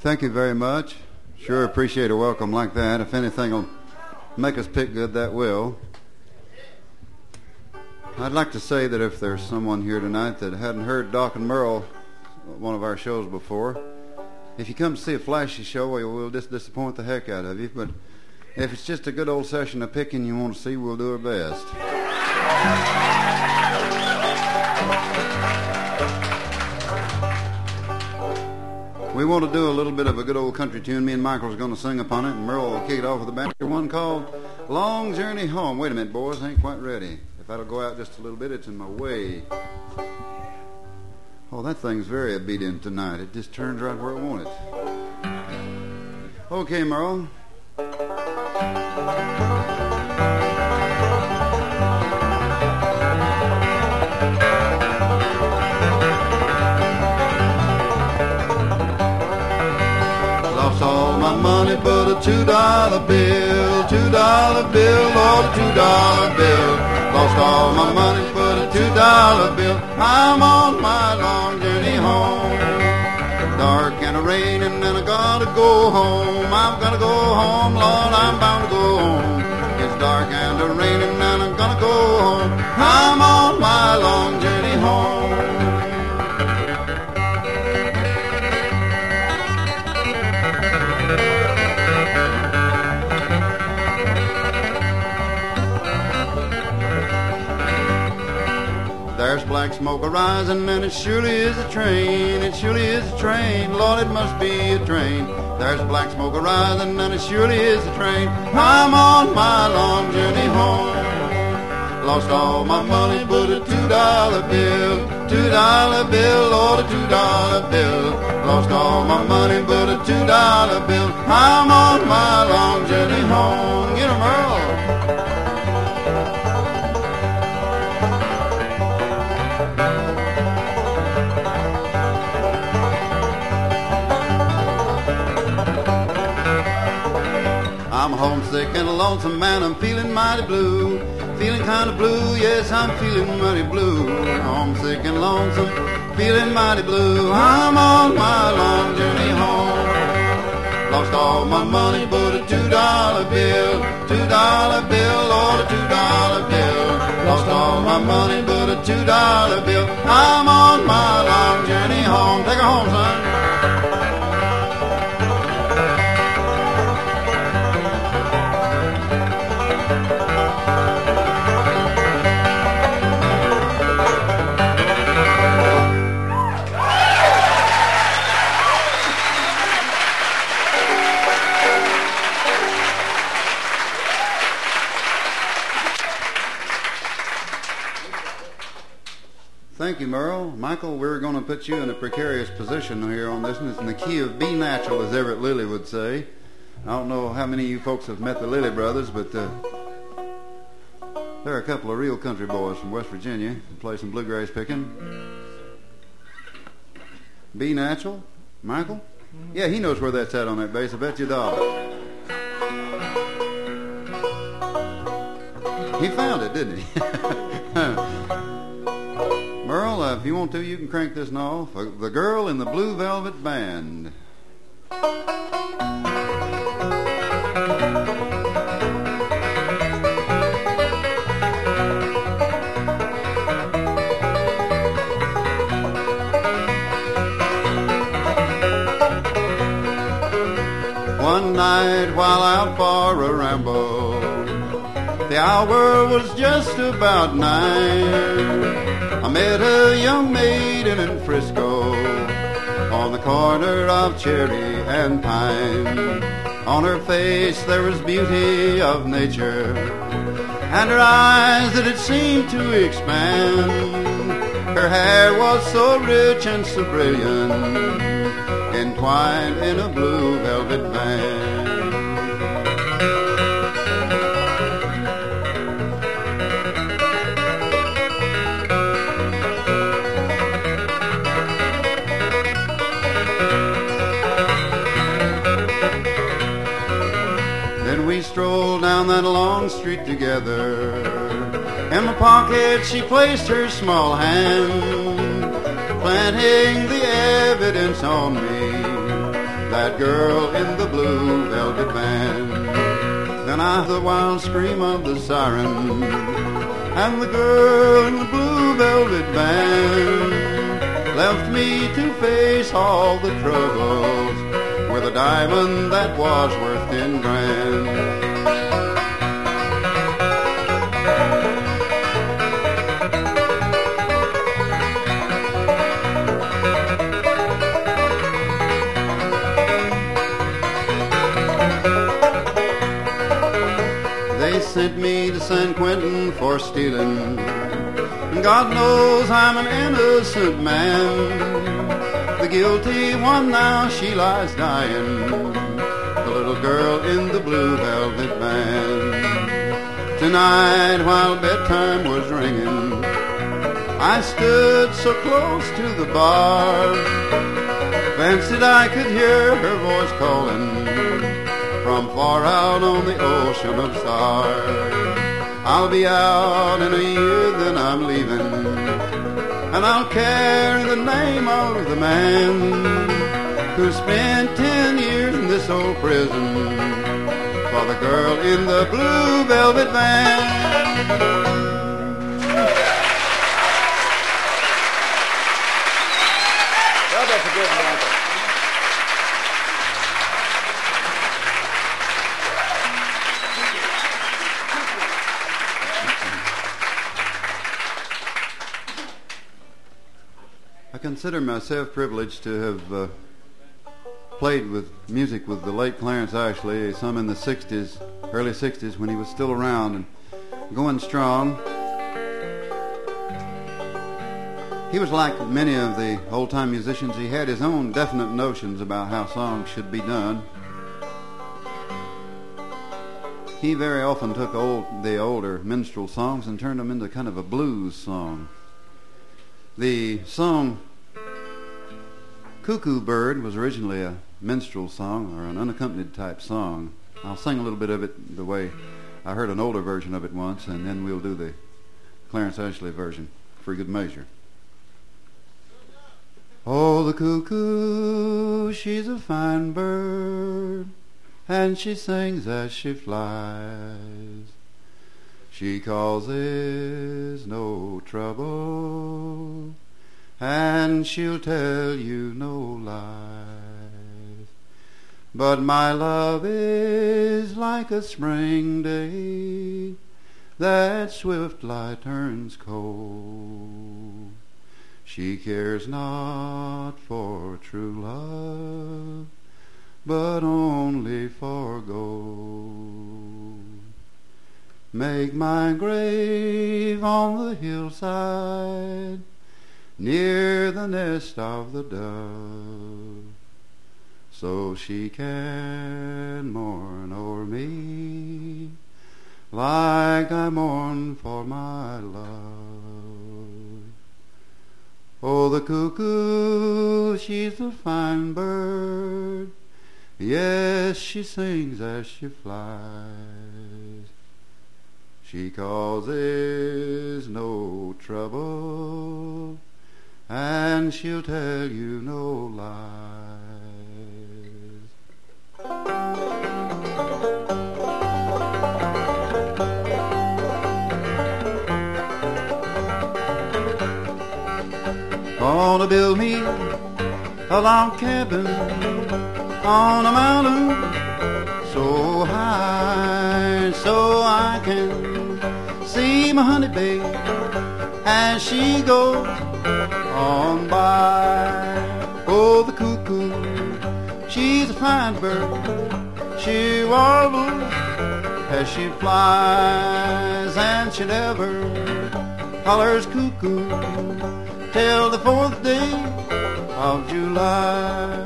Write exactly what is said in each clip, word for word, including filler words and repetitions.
Thank you very much. Sure appreciate a welcome like that. If anything will make us pick good, that will. I'd like to say that if there's someone here tonight that hadn't heard Doc and Merle, one of our shows before, if you come to see a flashy show, we'll just disappoint the heck out of you. But if it's just a good old session of picking you want to see, we'll do our best. We want to do a little bit of a good old country tune. Me and Michael's going to sing upon it, and Merle will kick it off with a banter, one called Long Journey Home. Wait a minute, boys, I ain't quite ready. If that'll go out just a little bit, it's in my way. Oh, that thing's very obedient tonight. It just turns right where I want it. Okay, Merle. All my money but a two-dollar bill, two-dollar bill, Lord, a two-dollar bill. Lost all my money but a two-dollar bill. I'm on my long journey home. Dark and a raining and I gotta go home. I'm gonna go home, Lord, I'm bound to go home. It's dark and a raining and I'm gonna go home. I'm on my long journey home. There's black smoke arising and it surely is a train. It surely is a train, Lord, it must be a train. There's black smoke arising and it surely is a train. I'm on my long journey home. Lost all my money but a two-dollar bill, two-dollar bill, Lord, a two-dollar bill. Lost all my money but a two-dollar bill. I'm on my long journey home. Get 'em, Earl. I'm homesick and a lonesome man, I'm feeling mighty blue. Feeling kind of blue, yes, I'm feeling mighty blue. Homesick and lonesome, feeling mighty blue. I'm on my long journey home. Lost all my money but a two-dollar bill, two-dollar bill, Lord, a two-dollar bill. Lost all my money but a two-dollar bill. I'm on my long journey home. Take her home, son. Thank you, Merle. Michael, we're going to put you in a precarious position here on this one. It's in the key of B natural, as Everett Lilly would say. I don't know how many of you folks have met the Lilly brothers, but uh, they're a couple of real country boys from West Virginia who play some bluegrass picking. B natural? Michael? Yeah, he knows where that's at on that bass. I bet you a dollar. He found it, didn't he? Merle, uh, if you want to, you can crank this now off. Uh, the Girl in the Blue Velvet Band. One night while out for a ramble, the hour was just about nine. I met a young maiden in Frisco on the corner of Cherry and Pine. On her face there was beauty of nature, and her eyes that it seemed to expand. Her hair was so rich and so brilliant, entwined in a blue velvet band. Strolled down that long street together. In my pocket she placed her small hand, planting the evidence on me that girl in the blue velvet van. Then I heard the wild scream of the siren, and the girl in the blue velvet van left me to face all the troubles with a diamond that was worth ten grand. Sent me to San Quentin for stealing. God knows I'm an innocent man. The guilty one now, she lies dying, the little girl in the blue velvet van. Tonight, while bedtime was ringing, I stood so close to the bar, fancied I could hear her voice calling from far out on the ocean of stars. I'll be out in a year, then I'm leaving, and I'll carry the name of the man who spent ten years in this old prison for the girl in the blue velvet van. Well, that's a good answer. I consider myself privileged to have uh, played with music with the late Clarence Ashley, some in the sixties, early sixties, when he was still around and going strong. He was like many of the old-time musicians. He had his own definite notions about how songs should be done. He very often took old, the older minstrel songs and turned them into kind of a blues song. The song Cuckoo Bird was originally a minstrel song, or an unaccompanied type song. I'll sing a little bit of it the way I heard an older version of it once, and then we'll do the Clarence Ashley version for good measure. Oh, the cuckoo, she's a fine bird, and she sings as she flies. She causes no trouble, and she'll tell you no lies. But my love is like a spring day that swiftly turns cold. She cares not for true love, but only for gold. Make my grave on the hillside, near the nest of the dove, so she can mourn o'er me like I mourn for my love. Oh, the cuckoo, she's a fine bird, yes, she sings as she flies. She causes no trouble, and she'll tell you no lies. Gonna build me a log cabin on a mountain so high, so I can see my honey babe as she goes on by. Oh, the cuckoo, she's a fine bird, she warbles as she flies, and she never hollers cuckoo till the fourth day of July.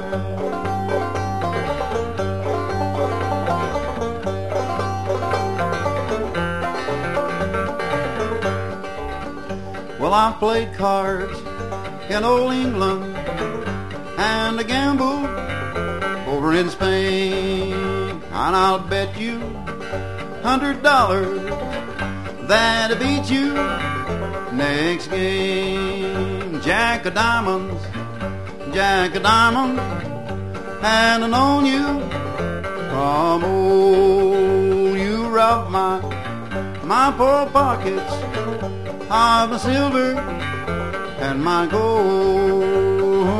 Well, I've played cards in old England and I gambled over in Spain, and I'll bet you a hundred dollars that I beat you next game. Jack of diamonds, Jack of diamonds, and I've known you from old. You robbed my, my poor pockets of my silver and my gold.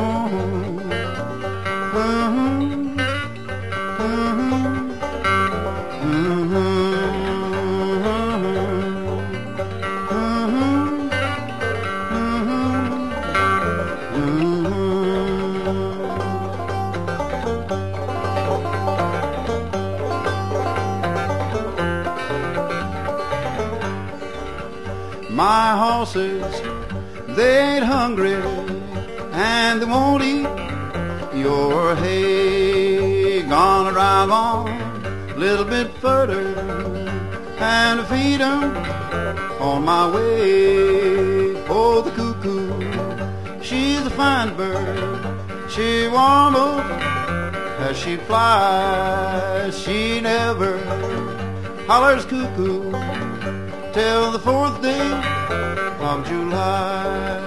My horses, they ain't hungry, and they won't eat your hay. Gonna drive on a little bit further and feed 'em on my way. Oh, the cuckoo, she's a fine bird. She warbles as she flies. She never hollers cuckoo till the fourth day of July.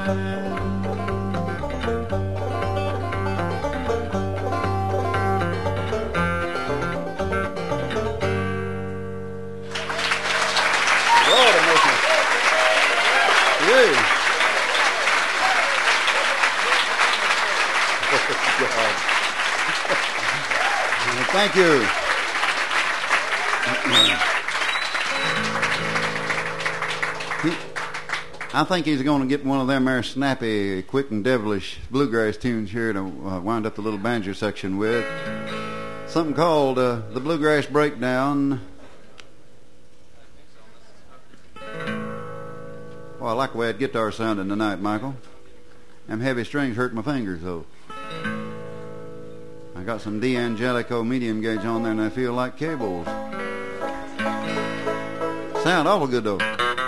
Lord have mercy. Yeah. Thank you. I think he's going to get one of them there snappy, quick and devilish bluegrass tunes here to uh, wind up the little banjo section with. Something called uh, the Bluegrass Breakdown. Well, I like the way that guitar sounded tonight, Michael. Them heavy strings hurt my fingers, though. I got some D'Angelico medium gauge on there, and I feel like cables. Sound awful good, though.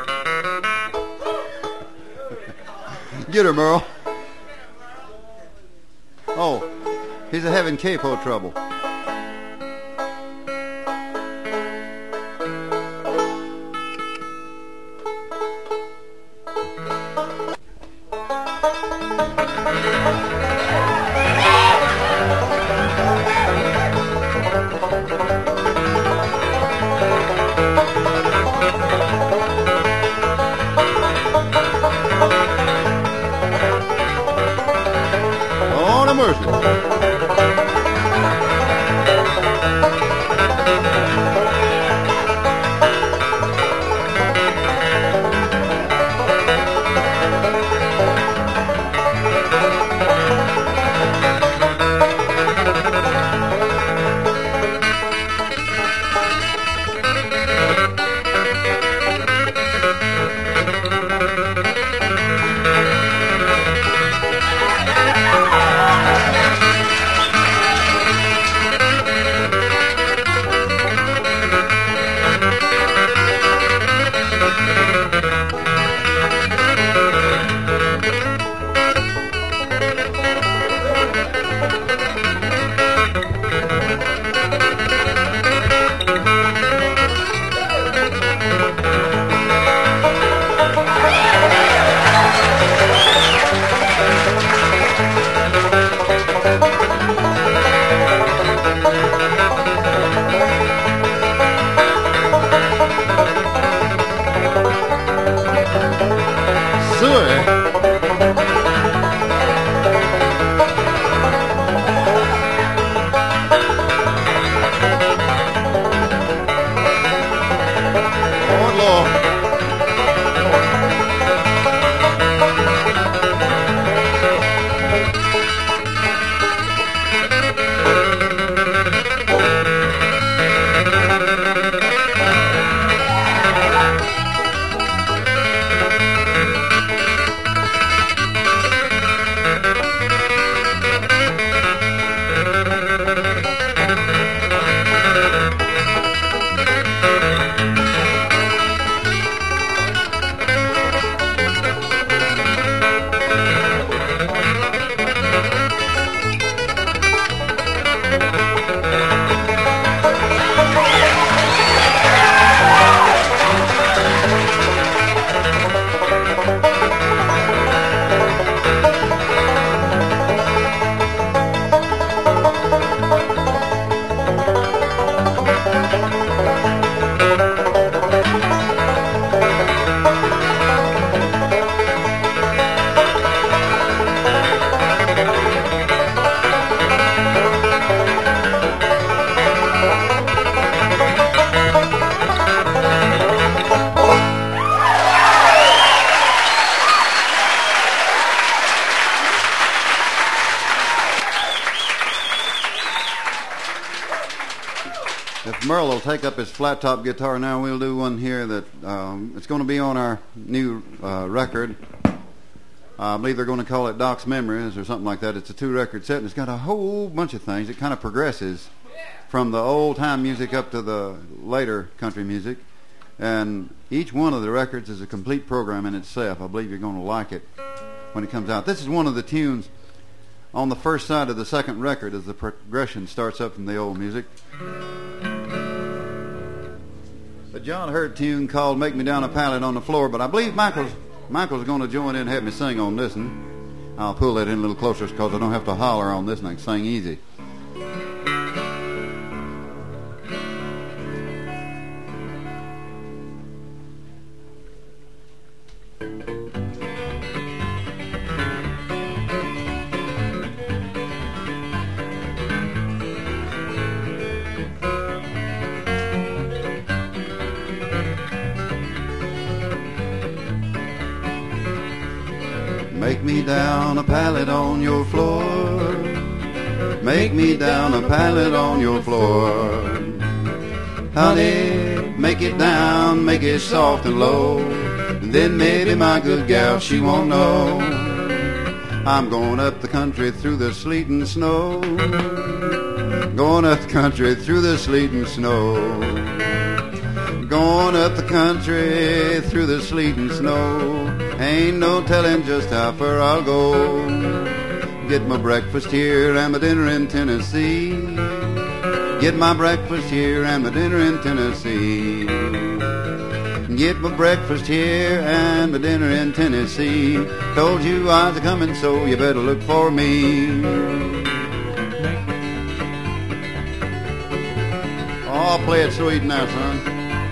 Get her, Merle. Oh, he's having capo trouble. If Merle will take up his flat top guitar now, we'll do one here that um, it's going to be on our new uh, record. I believe they're going to call it Doc's Memories or something like that. It's a two-record set, and it's got a whole bunch of things. It kind of progresses from the old-time music up to the later country music. And each one of the records is a complete program in itself. I believe you're going to like it when it comes out. This is one of the tunes on the first side of the second record as the progression starts up from the old music. A John Hurt tune called Make Me Down a Pallet on the Floor, but I believe Michael's Michael's going to join in and have me sing on this one. I'll pull that in a little closer because I don't have to holler on this and I can sing easy. Make me down a pallet on your floor. Make me down a pallet on your floor. Honey, make it down, make it soft and low. And then maybe my good gal, she won't know. I'm going up the country through the sleet and snow. Going up the country through the sleet and snow. Going up the country through the sleet and snow. Ain't no telling just how far I'll go. Get my breakfast here and my dinner in Tennessee. Get my breakfast here and my dinner in Tennessee. Get my breakfast here and my dinner in Tennessee. Told you I was coming, so you better look for me. Oh, play it sweet now, son.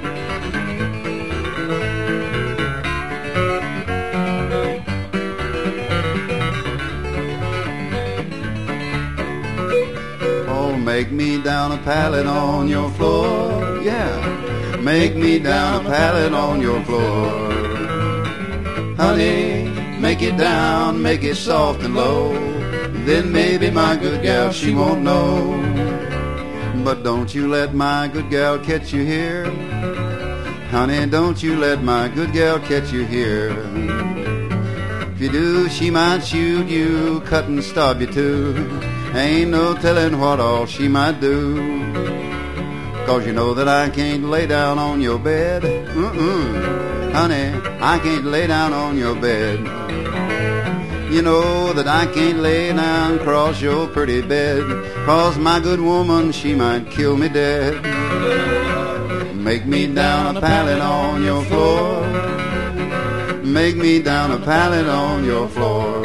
Make me down a pallet on your floor, yeah. Make me down a pallet on your floor. Honey, make it down, make it soft and low. Then maybe my good gal, she won't know. But don't you let my good gal catch you here. Honey, don't you let my good gal catch you here. If you do, she might shoot you, cut and stab you too. Ain't no telling what all she might do. Cause you know that I can't lay down on your bed. Mm-mm. Honey, I can't lay down on your bed. You know that I can't lay down across your pretty bed. Cause my good woman, she might kill me dead. Make me down a pallet on your floor. Make me down a pallet on your floor.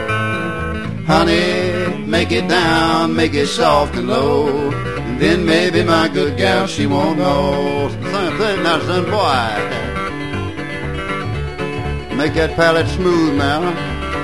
Honey, make it down, make it soft and low. And then maybe my good gal, she won't know. Same thing now, son, boy. Make that pallet smooth now.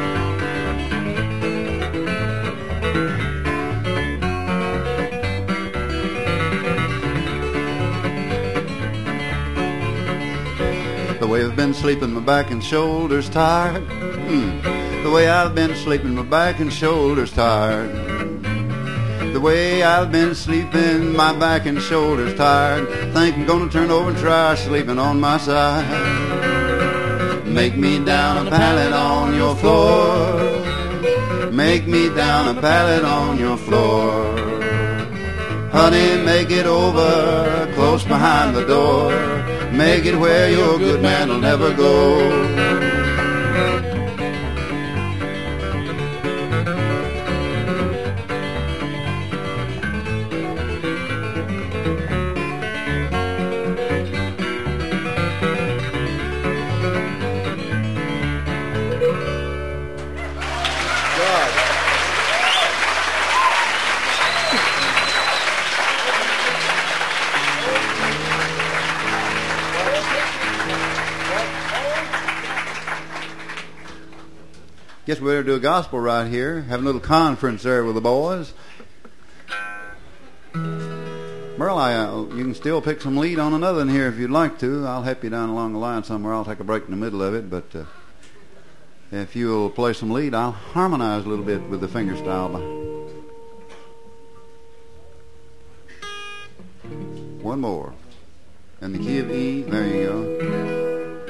The way I've been sleeping, my back and shoulders tired. Mm. The way I've been sleeping, my back and shoulders tired. The way I've been sleeping, my back and shoulders tired. Think I'm gonna turn over and try sleeping on my side. Make me down a pallet on your floor. Make me down a pallet on your floor. Honey, make it over close behind the door. Make it where your good man will never go. Guess we better do a gospel right here. Have a little conference there with the boys. Merle, I, uh, you can still pick some lead on another one here if you'd like to. I'll help you down along the line somewhere. I'll take a break in the middle of it. But uh, if you'll play some lead, I'll harmonize a little bit with the finger style. One more. In the key of E. There you go.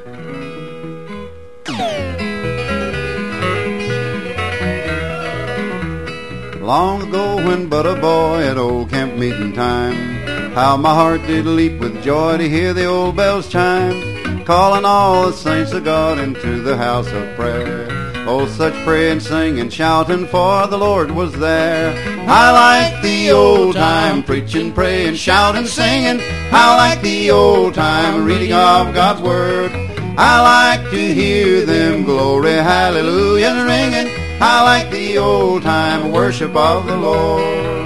Long ago when but a boy at old camp meeting time, how my heart did leap with joy to hear the old bells chime, calling all the saints of God into the house of prayer. Oh, such praying, singing, shouting, for the Lord was there. I like the old time preaching, praying, shouting, singing. I like the old time reading of God's Word. I like to hear them glory, hallelujah ringing. I like the old time worship of the Lord.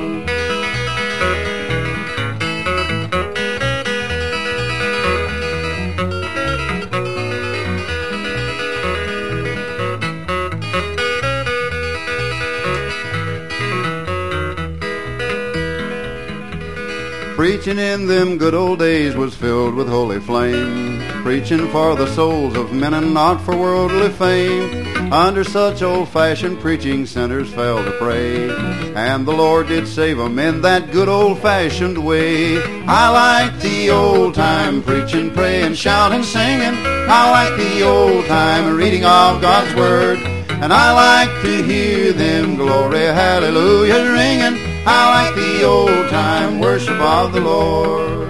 Preaching in them good old days was filled with holy flame, preaching for the souls of men and not for worldly fame. Under such old-fashioned preaching sinners fell to pray, and the Lord did save them in that good old-fashioned way. I like the old-time preaching, praying, shouting, singing. I like the old-time reading of God's Word, and I like to hear them glory, hallelujah ringing. I like the old-time worship of the Lord.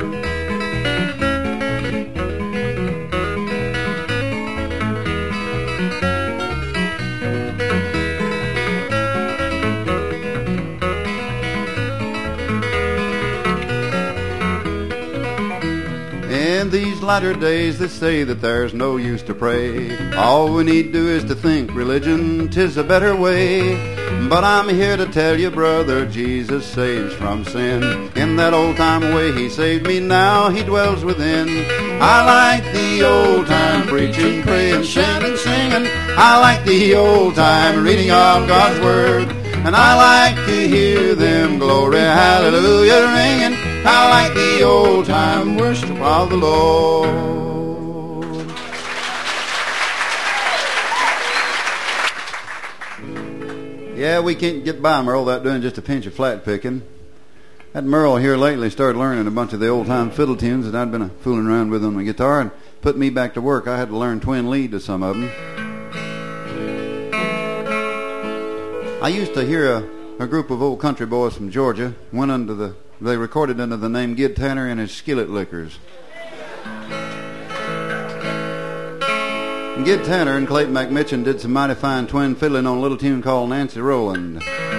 In these latter days they say that there's no use to pray. All we need do is to think religion, 'tis a better way. But I'm here to tell you, brother, Jesus saves from sin. In that old-time way he saved me, now he dwells within. I like the old-time preaching, praying, shouting, singing. I like the old-time reading of God's Word, and I like to hear them glory, hallelujah ringing. I like the old-time worship of the Lord. Yeah, we can't get by Merle without doing just a pinch of flat picking. That Merle here lately started learning a bunch of the old-time fiddle tunes that I'd been fooling around with on the guitar and put me back to work. I had to learn twin lead to some of them. I used to hear a, a group of old country boys from Georgia went under the, they recorded under the name Gid Tanner and his Skillet Lickers. Gid Tanner and Clayton McMitchen did some mighty fine twin fiddling on a little tune called Nancy Rowland.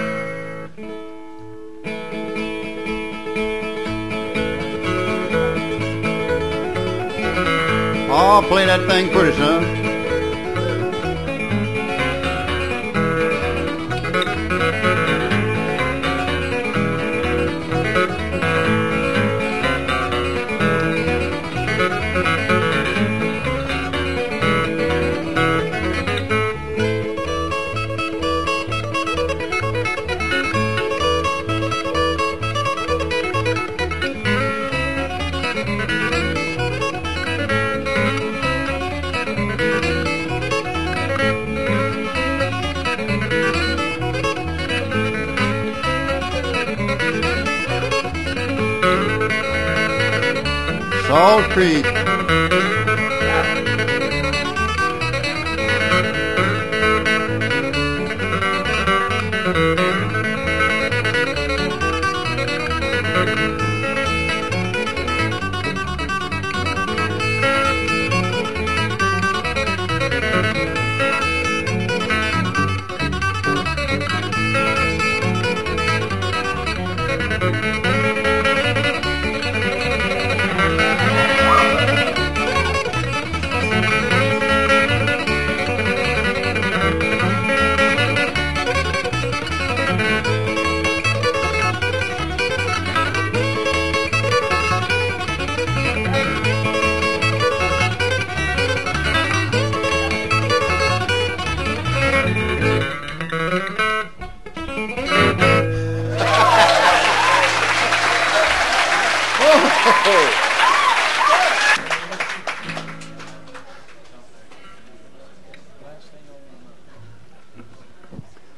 Oh, play that thing pretty, son. Salt Creek.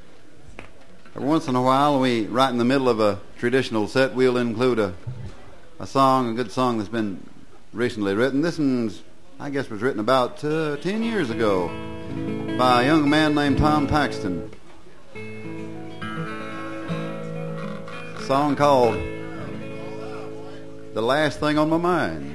Every once in a while, we, right in the middle of a traditional set, we'll include a a song, a good song that's been recently written. This one's, I guess, was written about uh, ten years ago by a young man named Tom Paxton. A song called The Last Thing on My Mind.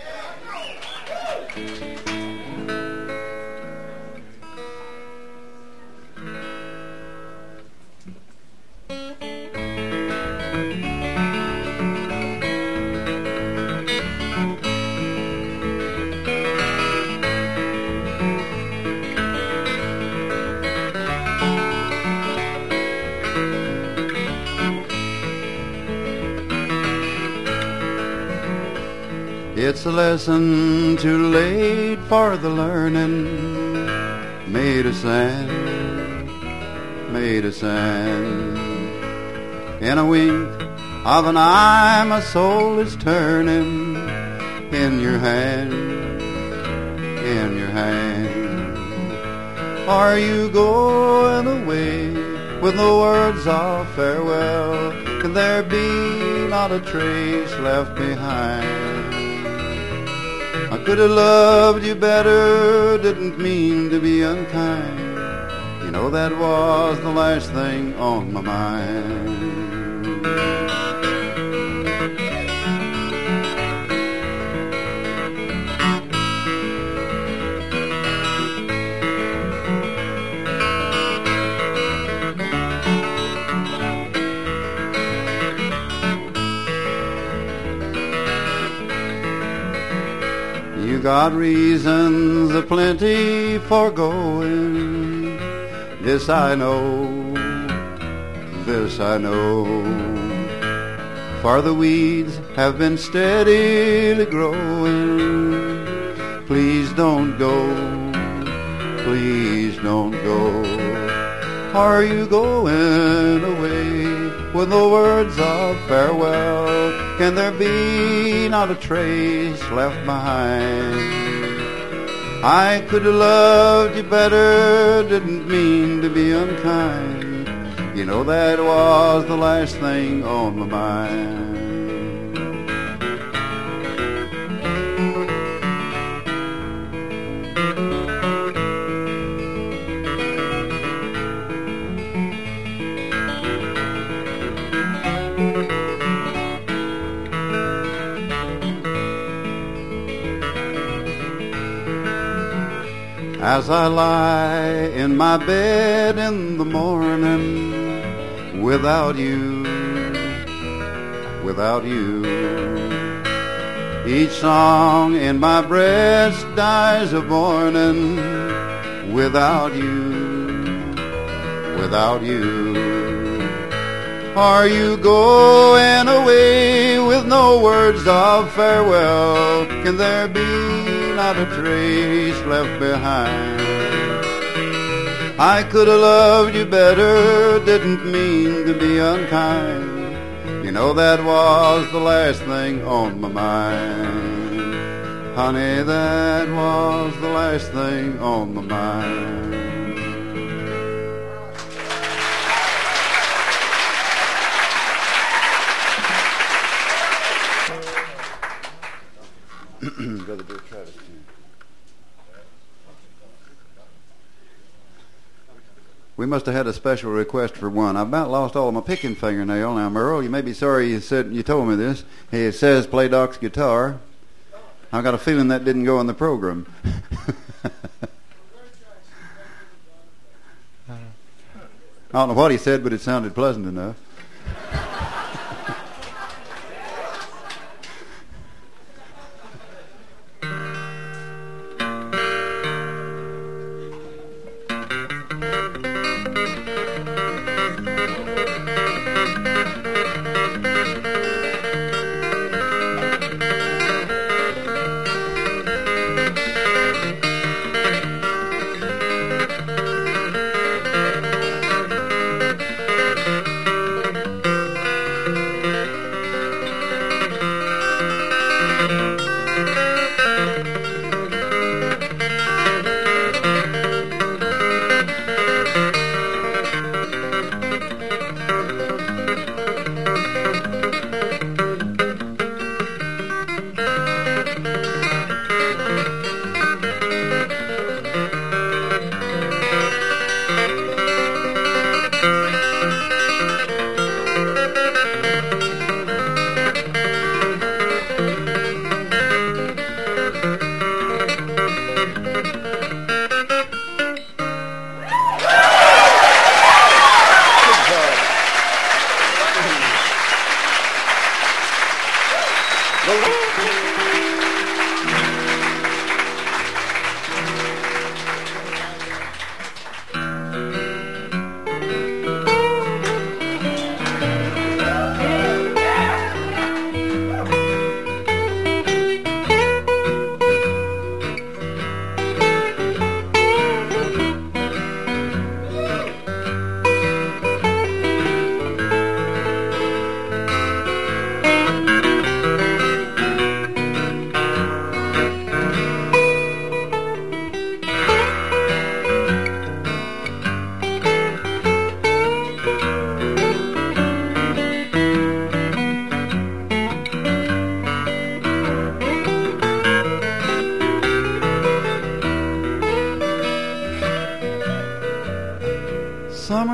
It's a lesson too late for the learning, made of sand, made of sand. In a wink of an eye my soul is turning, in your hand, in your hand. Are you going away with no words of farewell? Can there be not a trace left behind? I could have loved you better, didn't mean to be unkind. You know that was the last thing on my mind. You got reasons aplenty for going. This I know, this I know. For the weeds have been steadily growing. Please don't go, please don't go. Are you going away with no words of farewell? Can there be not a trace left behind? I could have loved you better, didn't mean to be unkind. You know that was the last thing on my mind. As I lie in my bed in the morning, without you, without you, each song in my breast dies of mourning, without you, without you. Are you going away with no words of farewell? Can there be not a trace left behind? I could have loved you better, didn't mean to be unkind. You know that was the last thing on my mind. Honey, that was the last thing on my mind. Brother Bill Travis. We must have had a special request for one. I've about lost all of my picking fingernail now, Merle. You may be sorry you said you told me this. It says play Doc's guitar. I got a feeling that didn't go in the program. I don't know what he said, but it sounded pleasant enough.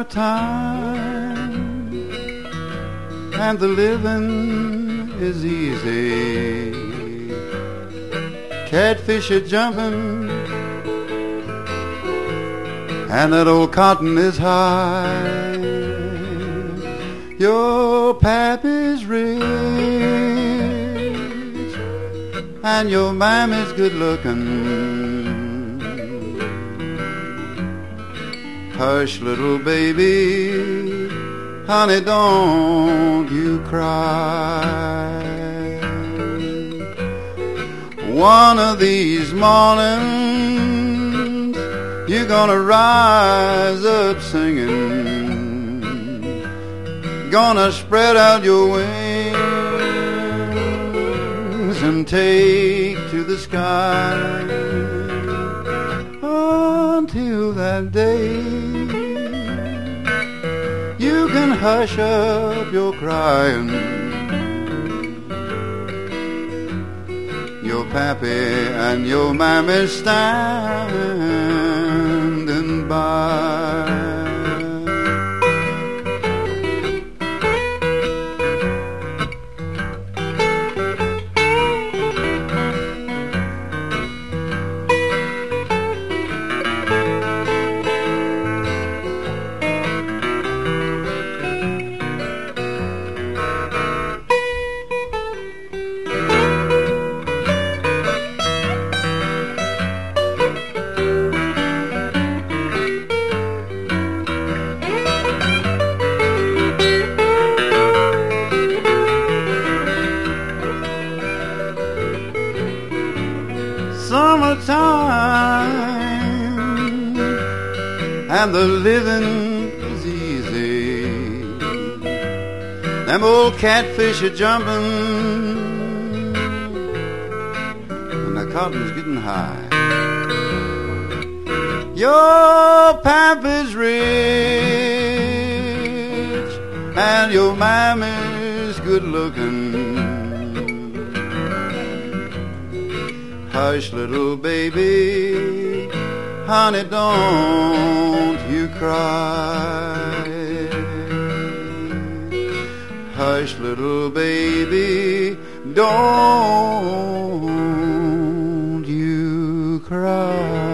summertime and the living is easy. Catfish are jumping and that old cotton is high. Your pappy's rich and your mammy's good looking. Hush, little baby, honey, don't you cry. One of these mornings you're gonna rise up singing, gonna spread out your wings and take to the sky. Until that day you can hush up your crying. Your pappy and your mammy standing by. Summertime and the living is easy. Them old catfish are jumping and the cotton's getting high. Your papa's rich and your mammy's good looking. Hush, little baby, honey, don't you cry. Hush, little baby, don't you cry.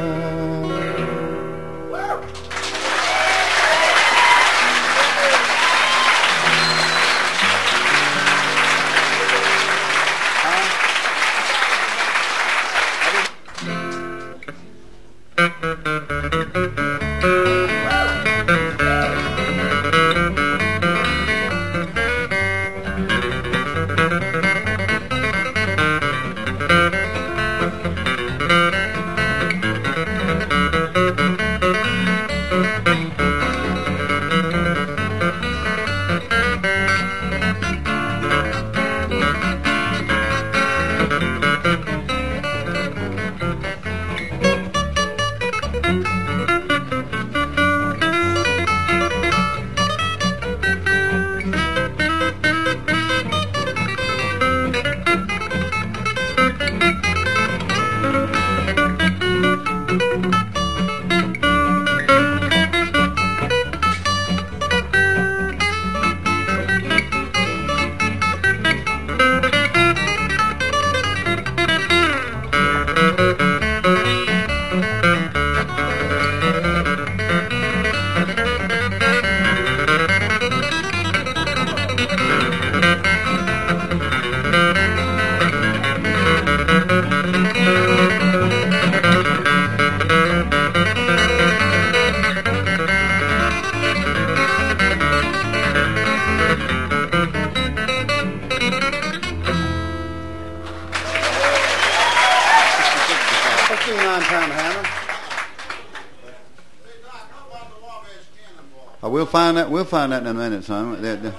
Oh, we'll find that. We'll find that in a minute, son. That, that.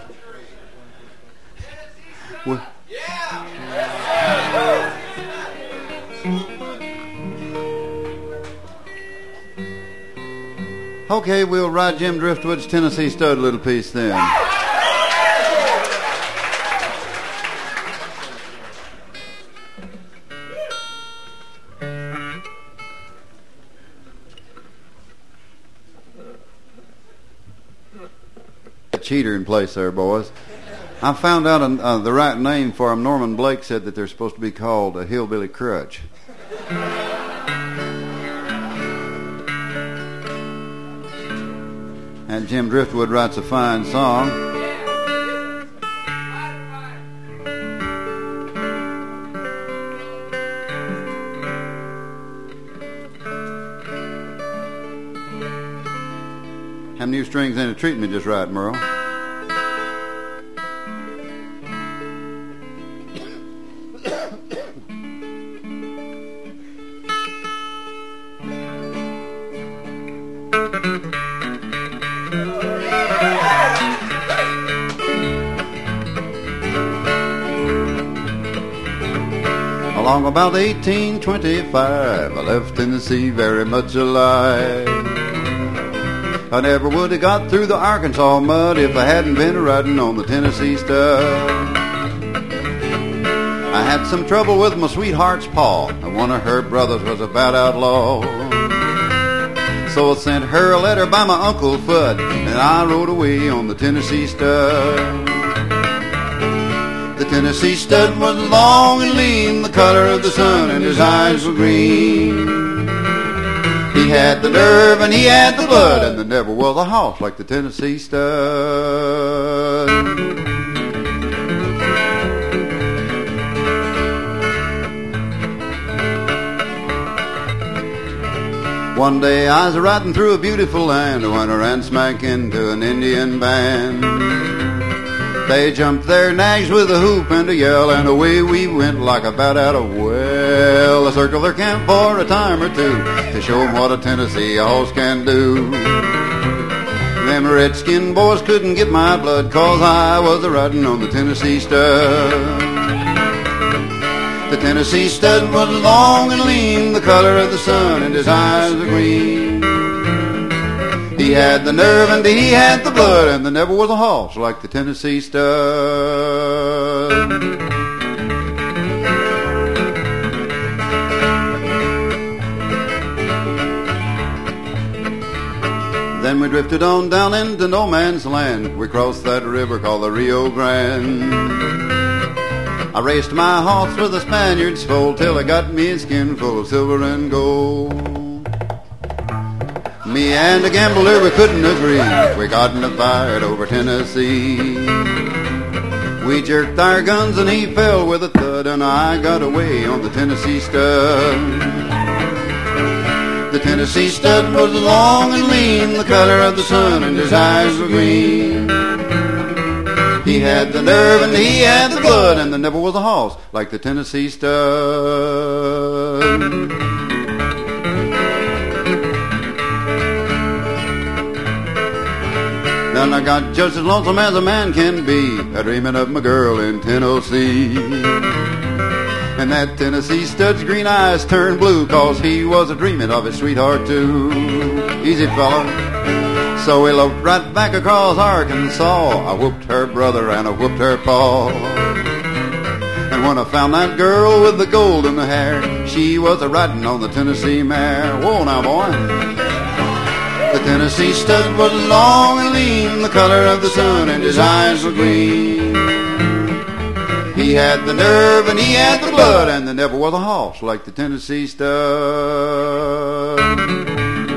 We'll, okay, we'll ride Jim Driftwood's Tennessee Stud a little piece then. cheater in place there, boys. I found out uh, the right name for him. Norman Blake said that they're supposed to be called a hillbilly crutch. And Jim Driftwood writes a fine song. Them new strings ain't treating me just right, Merle. Along about eighteen twenty-five, I left Tennessee very much alive. I never would have got through the Arkansas mud if I hadn't been riding on the Tennessee stud. I had some trouble with my sweetheart's paw, and one of her brothers was a bad outlaw. So I sent her a letter by my Uncle Fudd, and I rode away on the Tennessee stud. The Tennessee stud was long and lean, the color of the sun, and his eyes were green. He had the nerve and he had the blood, and there never was a hoss like the Tennessee stud. One day I was riding through a beautiful land when I ran smack into an Indian band. They jumped their nags with a hoop and a yell, and away we went like a bat out of well. They circled their camp for a time or two to show 'em what a Tennessee horse can do. Them redskin boys couldn't get my blood, 'cause I was a riding on the Tennessee stud. The Tennessee stud was long and lean, the color of the sun, and his eyes were green. He had the nerve and he had the blood, and there never was a horse like the Tennessee stud. Then we drifted on down into no man's land. We crossed that river called the Rio Grande. I raced my horse with a Spaniard's foal till I got me a skin full of silver and gold. Me and a gambler, we couldn't agree. We got in a fight over Tennessee. We jerked our guns and he fell with a thud, and I got away on the Tennessee stud. The Tennessee stud was long and lean, the color of the sun, and his eyes were green. He had the nerve and he had the blood, and there never was a horse like the Tennessee stud. Then I got just as lonesome as a man can be, a dreaming of my girl in Tennessee. And that Tennessee stud's green eyes turned blue, 'cause he was a dreaming of his sweetheart too. Easy, fella. So we loped right back across Arkansas. I whooped her brother and I whooped her paw. And when I found that girl with the golden hair, she was a riding on the Tennessee mare. Whoa now, boy. The Tennessee stud was long and lean, the color of the sun, and his eyes were green. He had the nerve and he had the blood, and there never was a horse like the Tennessee stud.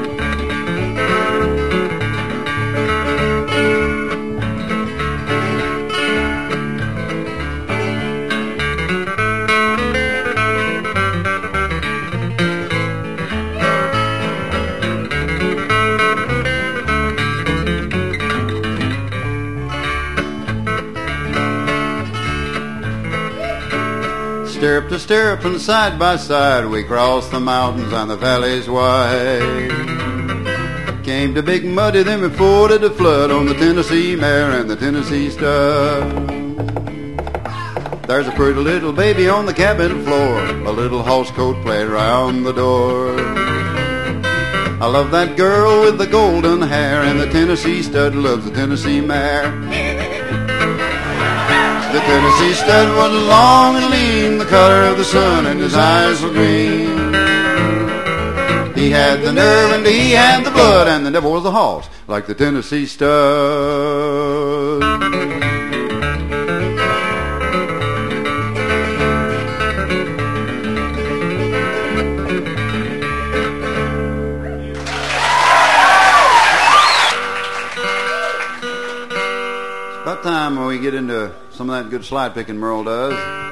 Stirrup to stirrup and side by side, we crossed the mountains and the valleys wide. Came to Big Muddy, then we forded the flood on the Tennessee mare and the Tennessee stud. There's a pretty little baby on the cabin floor, a little horse coat played round the door. I love that girl with the golden hair, and the Tennessee stud loves the Tennessee mare. The Tennessee stud was long and lean, the color of the sun, and his eyes were green. He had the nerve and he had the blood, and there never was a horse like the Tennessee stud. About time we get into some of that good slide picking Merle does.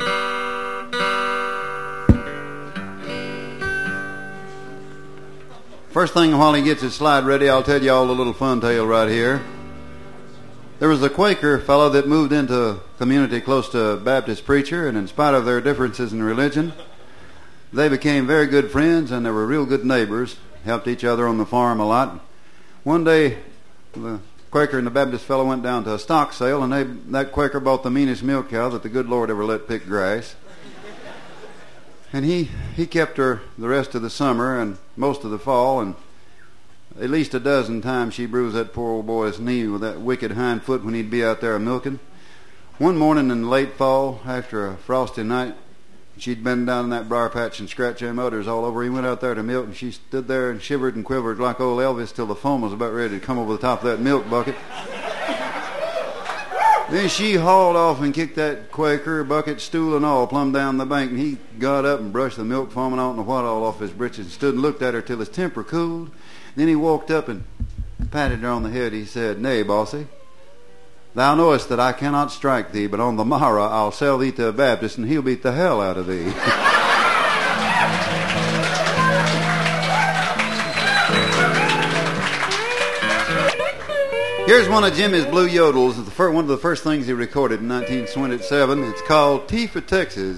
First thing, while he gets his slide ready, I'll tell you all a little fun tale right here. There was a Quaker fellow that moved into a community close to a Baptist preacher, and in spite of their differences in religion, they became very good friends, and they were real good neighbors, helped each other on the farm a lot. One day, the Quaker and the Baptist fellow went down to a stock sale, and they, that Quaker bought the meanest milk cow that the good Lord ever let pick grass. And he, he kept her the rest of the summer and most of the fall, and at least a dozen times she bruised that poor old boy's knee with that wicked hind foot when he'd be out there milking. One morning in late fall, after a frosty night, she'd been down in that briar patch and scratched her mudders all over. He went out there to milk, and she stood there and shivered and quivered like old Elvis till the foam was about ready to come over the top of that milk bucket. Then she hauled off and kicked that Quaker, bucket, stool, and all, plumb down the bank, and he got up and brushed the milk foam and I don't know what all off his breeches and stood and looked at her till his temper cooled. Then he walked up and patted her on the head. He said, "Nay, bossy, thou knowest that I cannot strike thee, but on the morrow I'll sell thee to a Baptist, and he'll beat the hell out of thee." Here's one of Jimmy's blue yodels. It's the first, one of the first things he recorded in nineteen twenty-seven. It's called T for Texas.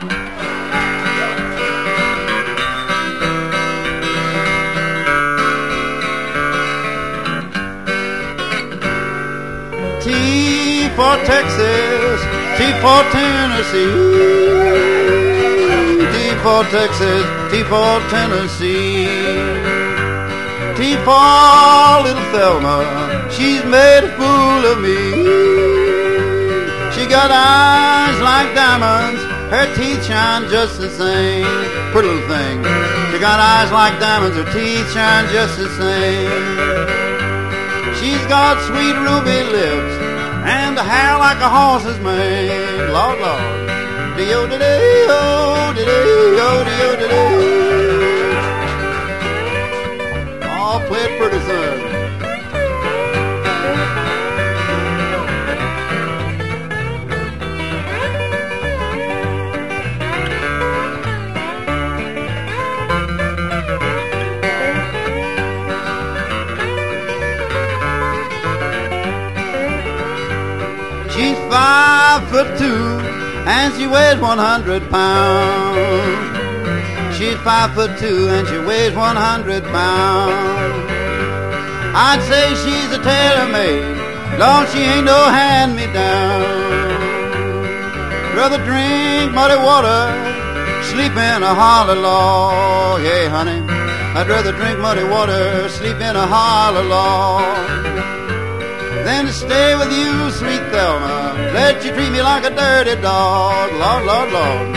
T for Texas, T for Tennessee, T for Texas, T for Tennessee. T for little Thelma, she's made a fool of me. She got eyes like diamonds, her teeth shine just the same. Pretty little thing. She got eyes like diamonds, her teeth shine just the same. She's got sweet ruby lips and a hair like a horse's mane. Lord, Lord. De-o-de-de-o, de-de-o, de-o-de-de. All played pretty soon. She's five foot two and she weighs one hundred pounds. She's five foot two and she weighs one hundred pounds. I'd say she's a tailor-made, Lord, she ain't no hand-me-down. Rather drink muddy water, sleep in a holler log. Yeah, honey, I'd rather drink muddy water, sleep in a holler log, than to stay with you, sweet Thelma, let you treat me like a dirty dog. Lord, Lord, Lord.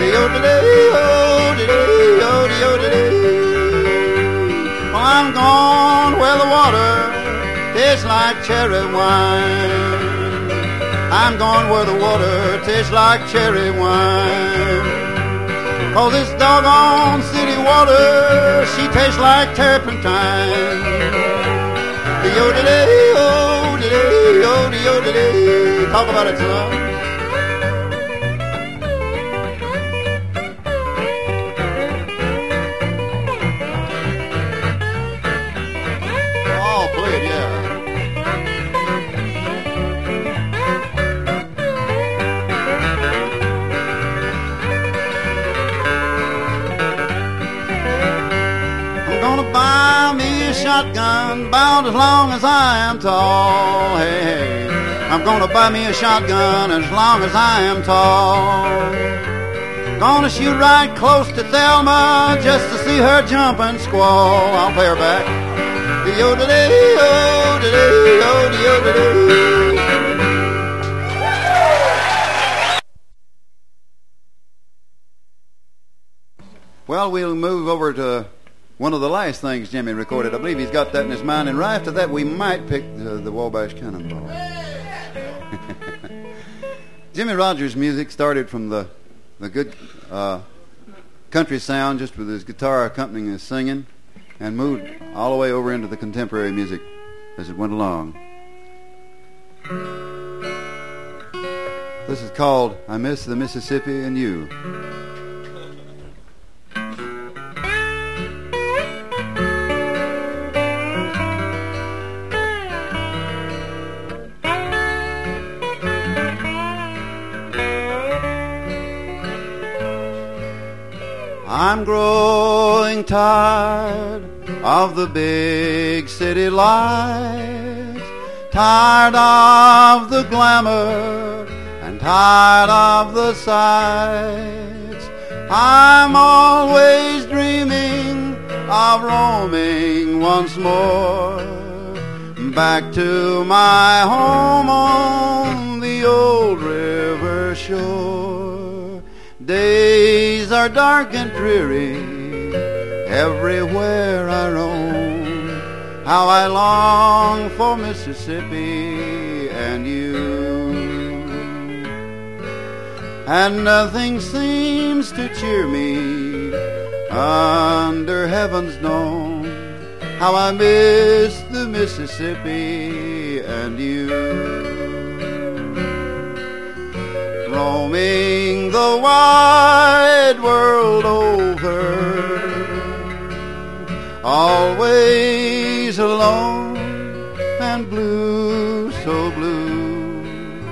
Well, I'm gone where the water tastes like cherry wine. I'm gone where the water tastes like cherry wine. 'Cause this doggone city water, she tastes like turpentine. Talk about it, son. Shotgun bound as long as I am tall. Hey, hey, I'm gonna buy me a shotgun as long as I am tall. Gonna shoot right close to Thelma just to see her jump and squall. I'll pay her back. Well, we'll move over to one of the last things Jimmy recorded. I believe he's got that in his mind, and right after that we might pick the, the Wabash Cannonball. Jimmy Rogers' music started from the, the good uh, country sound, just with his guitar accompanying his singing, and moved all the way over into the contemporary music as it went along. This is called I Miss the Mississippi and You. I'm growing tired of the big city lights, tired of the glamour and tired of the sights. I'm always dreaming of roaming once more back to my home on the old river shore. Days are dark and dreary everywhere I roam. How I long for Mississippi and you. And nothing seems to cheer me under heaven's dome. How I miss the Mississippi and you. Roaming the wide world over, always alone and blue, so blue.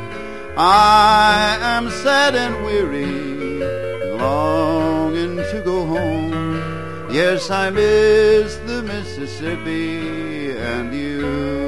I am sad and weary, longing to go home. Yes, I miss the Mississippi and you.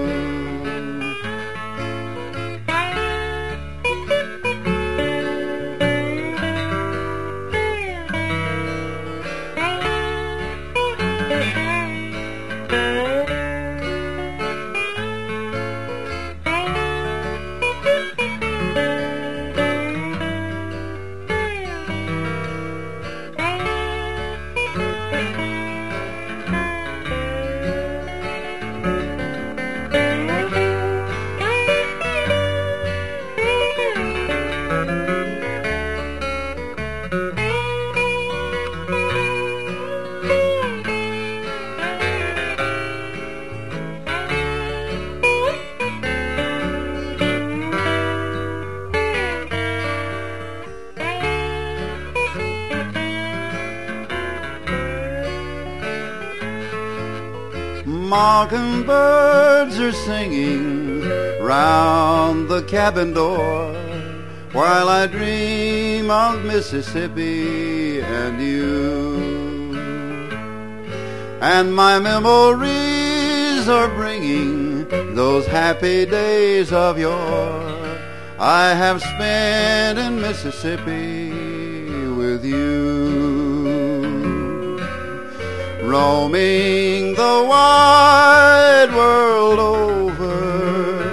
Mockingbirds are singing round the cabin door, while I dream of Mississippi and you. And my memories are bringing those happy days of yore I have spent in Mississippi with you. Roaming the wide world over,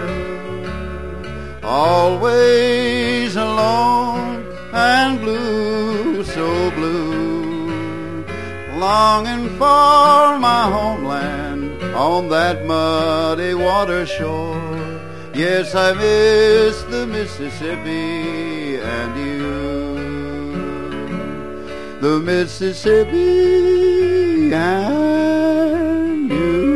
always alone and blue, so blue. Longing for my homeland on that muddy water shore. Yes, I miss the Mississippi and you. The Mississippi and you.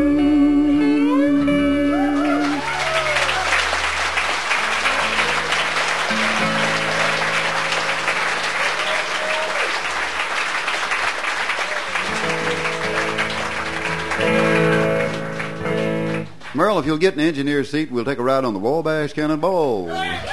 Merle, if you'll get an engineer's seat, we'll take a ride on the Wabash Cannonball.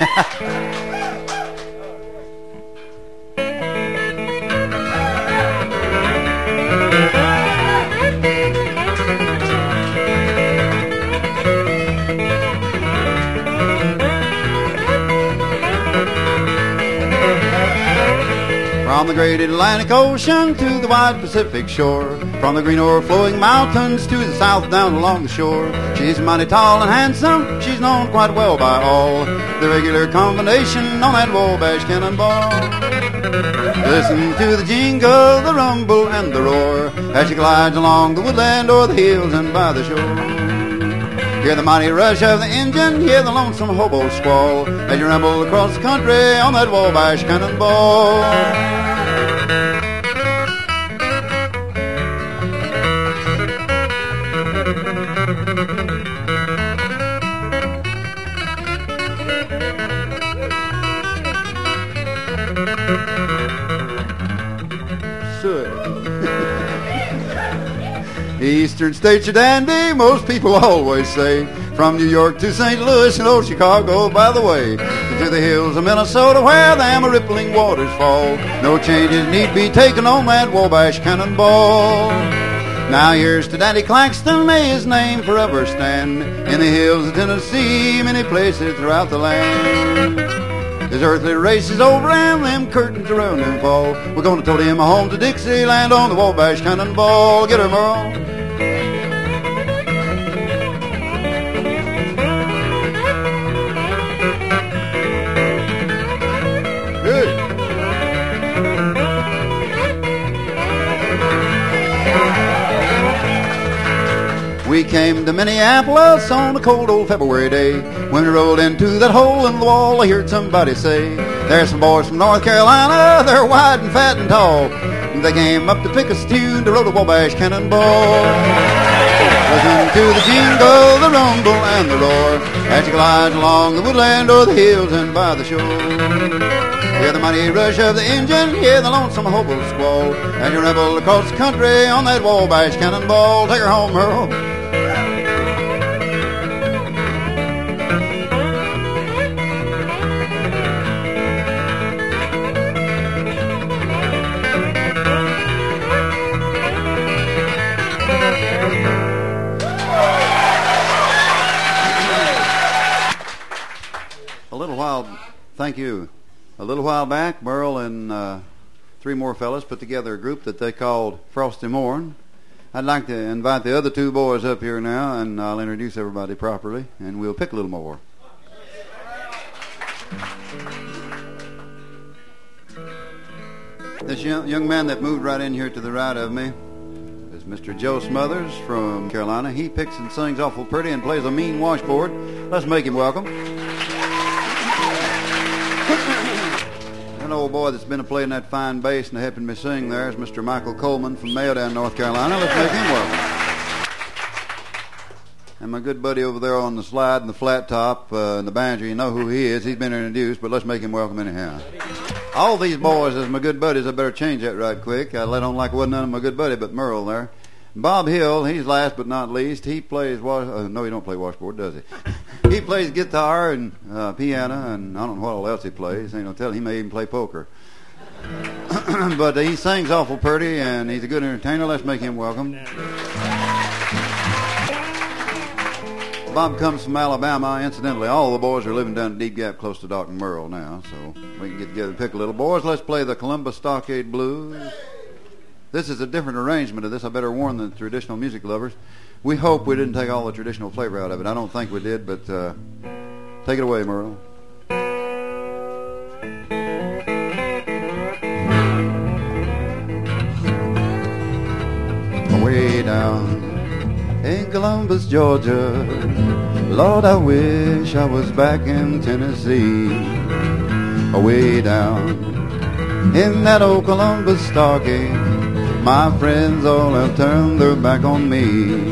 From the great Atlantic Ocean to the wide Pacific shore, from the green o'erflowing mountains to the south down along the shore, she's mighty tall and handsome, she's known quite well by all, the regular combination on that Wabash Cannonball. Listen to the jingle, the rumble, and the roar, as she glides along the woodland o'er the hills and by the shore. Hear the mighty rush of the engine, hear the lonesome hobo squall, as you ramble across the country on that Wabash Cannonball. Eastern states are dandy, most people always say. From New York to Saint Louis and old Chicago, by the way. To the hills of Minnesota where the ever-rippling waters fall. No changes need be taken on that Wabash Cannonball. Now here's to Daddy Claxton, may his name forever stand. In the hills of Tennessee, many places throughout the land. His earthly race is over and them curtains around him fall. We're gonna tote him home to Dixieland on the Wabash Cannonball. Get her, Merle. We came to Minneapolis on a cold old February day. When we rolled into that hole in the wall, I heard somebody say, there's some boys from North Carolina, they're wide and fat and tall. They came up to pick us a tune to roll the Wabash Cannonball. Listen to the jingle, the rumble, and the roar as you glide along the woodland or the hills and by the shore. Hear the mighty rush of the engine, hear the lonesome hobo squall, and you rebel across the country on that Wabash Cannonball. Take her home, Merle. Thank you. A little while back, Merle and uh, three more fellas put together a group that they called Frosty Morn. I'd like to invite the other two boys up here now, and I'll introduce everybody properly, and we'll pick a little more. This young, young man that moved right in here to the right of me is Mister Joe Smothers from Carolina. He picks and sings awful pretty and plays a mean washboard. Let's make him welcome. An old boy that's been playing that fine bass and helping me sing there is Mister Michael Coleman from Mayodan, North Carolina. Let's make him welcome. And my good buddy over there on the slide and the flat top uh, and the banjo, you know who he is. He's been introduced, but let's make him welcome anyhow. All these boys as my good buddies, I better change that right quick. I let on like it wasn't none of my good buddy but Merle there. Bob Hill, he's last but not least. He plays, wash- uh, no he don't play washboard, does he? He plays guitar and uh, piano, and I don't know what all else he plays. Ain't no telling. He may even play poker. But uh, he sings awful pretty, and he's a good entertainer. Let's make him welcome. Bob comes from Alabama. Incidentally, all the boys are living down at Deep Gap close to Doc and Merle now, so we can get together and pick a little. Boys, let's play the Columbus Stockade Blues. This is a different arrangement of this. I better warn the traditional music lovers. We hope we didn't take all the traditional flavor out of it. I don't think we did, but uh, take it away, Merle. Way down in Columbus, Georgia, Lord, I wish I was back in Tennessee. Way down in that old Columbus stockade, my friends all have turned their back on me.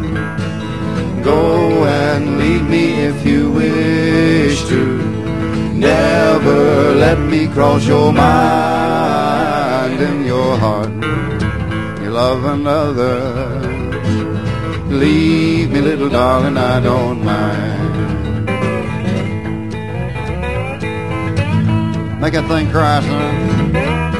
Go and leave me if you wish to. Never let me cross your mind. In your heart you love another. Leave me, little darling, I don't mind. Make that thing cry, son.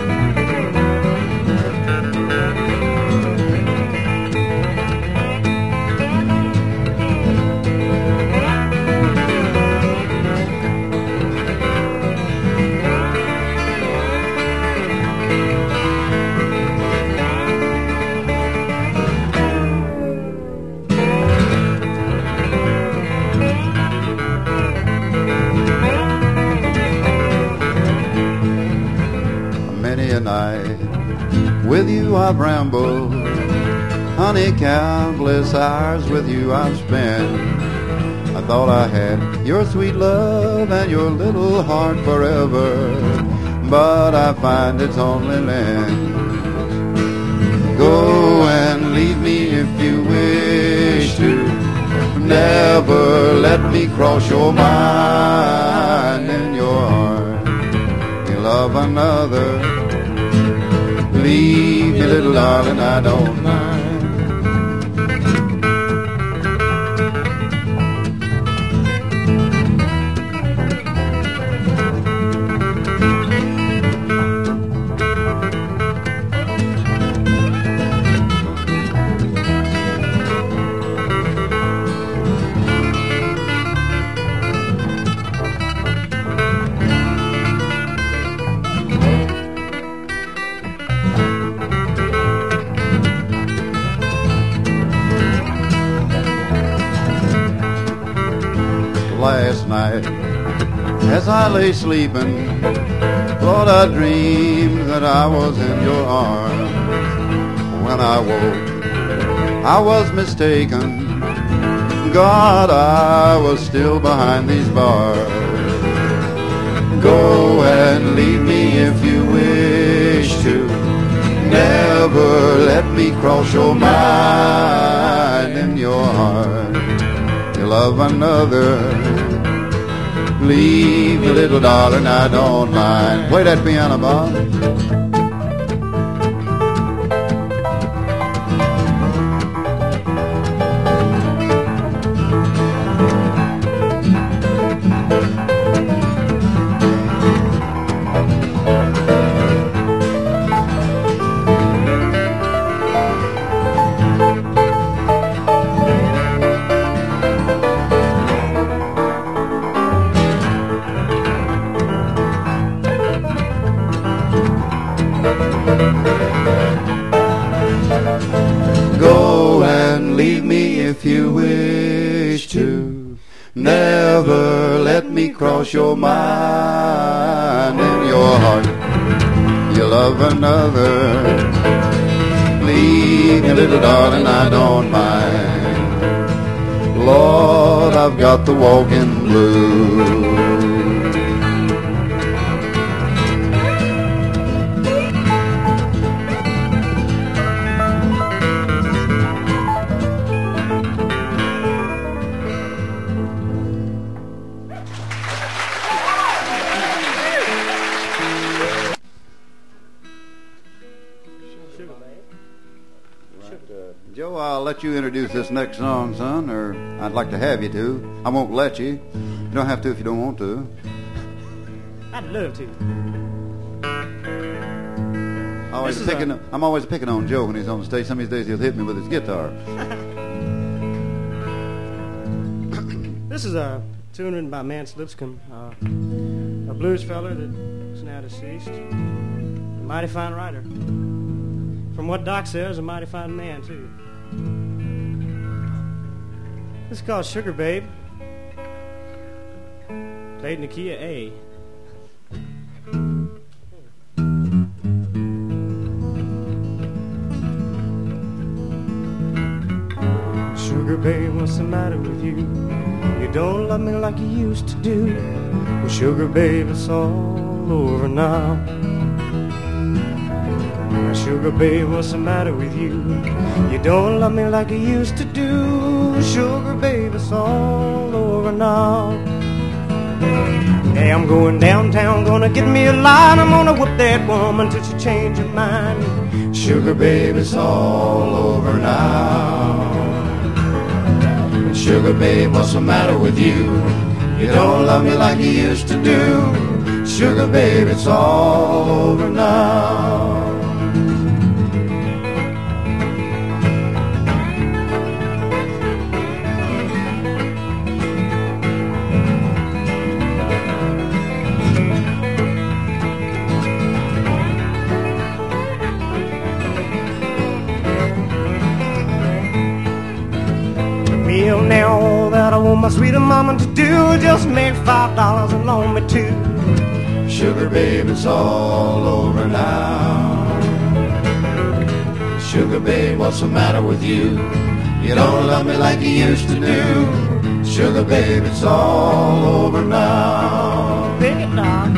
With you I've rambled, honey, countless hours with you I've spent. I thought I had your sweet love and your little heart forever, but I find it's only lent. Go and leave me if you wish to. Never let me cross your mind. In your heart you love love another. Leave me, little darling, I don't mind. Last night, as I lay sleeping, Lord, I dreamed that I was in your arms. When I woke, I was mistaken. God, I was still behind these bars. Go and leave me if you wish to. Never let me cross your mind. In your heart, you love another. Leave me, little darling, I don't mind. Play that piano, Bob. Go and leave me if you wish to. Never let me cross your mind. In your heart, you love another. Leave me, little darling, I don't mind. Lord, I've got the walking blues. Joe, I'll let you introduce this next song, son, or I'd like to have you to. I won't let you. You don't have to if you don't want to. I'd love to. Always picking, a, I'm always picking on Joe when he's on the stage. Some of these days he'll hit me with his guitar. This is a tune written by Mance Lipscomb, uh, a blues feller that's now deceased. A mighty fine writer. From what Doc says, a mighty fine man, too. This is called Sugar Babe. Played in the key of A. Sugar babe, what's the matter with you? You don't love me like you used to do. Well, sugar babe, it's all over now. Sugar babe, what's the matter with you? You don't love me like you used to do. Sugar babe, it's all over now. Hey, I'm going downtown, gonna get me a line. I'm gonna whip that woman till she change her mind. Sugar babe, it's all over now. Sugar babe, what's the matter with you? You don't love me like you used to do. Sugar babe, it's all over now. Well, now all that I want my sweet mama to do is just make five dollars and loan me two. Sugar babe, it's all over now. Sugar babe, what's the matter with you? You don't love me like you used to do. Sugar babe, it's all over now. Pick it down.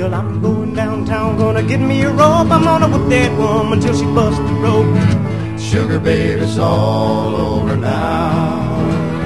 Well, I'm going downtown, gonna get me a rope. I'm gonna whip that woman till she busts the rope. Sugar babe, it's all over now.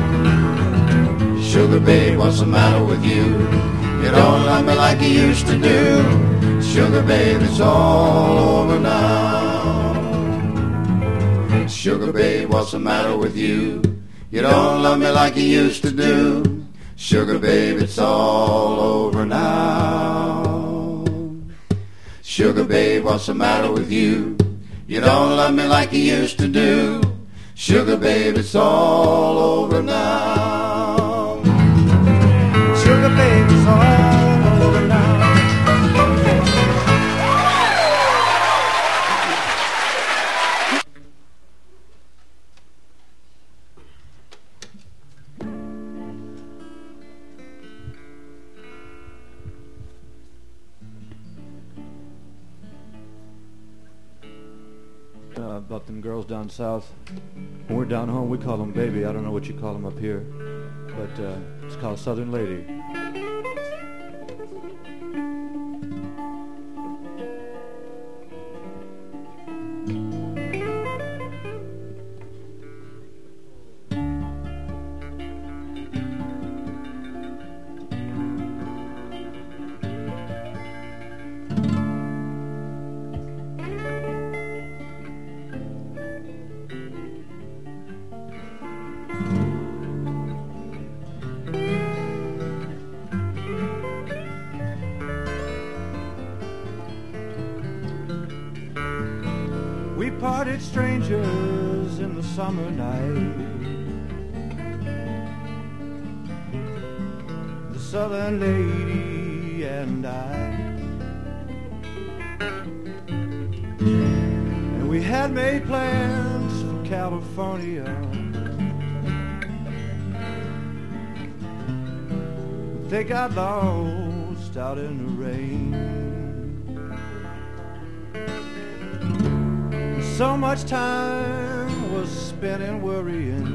Sugar babe, what's the matter with you? You don't love me like you used to do. Sugar babe, it's all over now. Sugar babe, what's the matter with you? You don't love me like you used to do. Sugar babe, it's all over now. Sugar babe, what's the matter with you? You don't love me like you used to do. Sugar babe, it's all over now. Sugar babe, it's all over now. Uh, about them girls down south. When we're down home, we call them baby. I don't know what you call them up here, but uh, it's called Southern Lady. We parted strangers in the summer night. The Southern Lady and I. And we had made plans for California. They got lost out in the rain. So much time was spent in worrying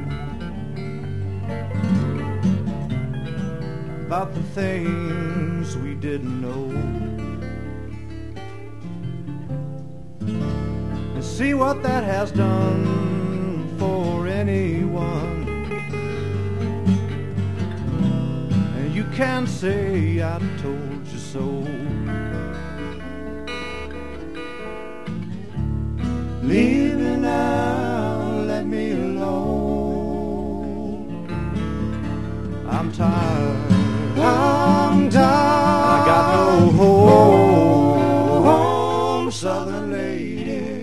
about the things we didn't know, and see what that has done for anyone. And you can't say I told you so. Leave me now, let me alone. I'm tired, I'm tired. I got no home, Southern Lady.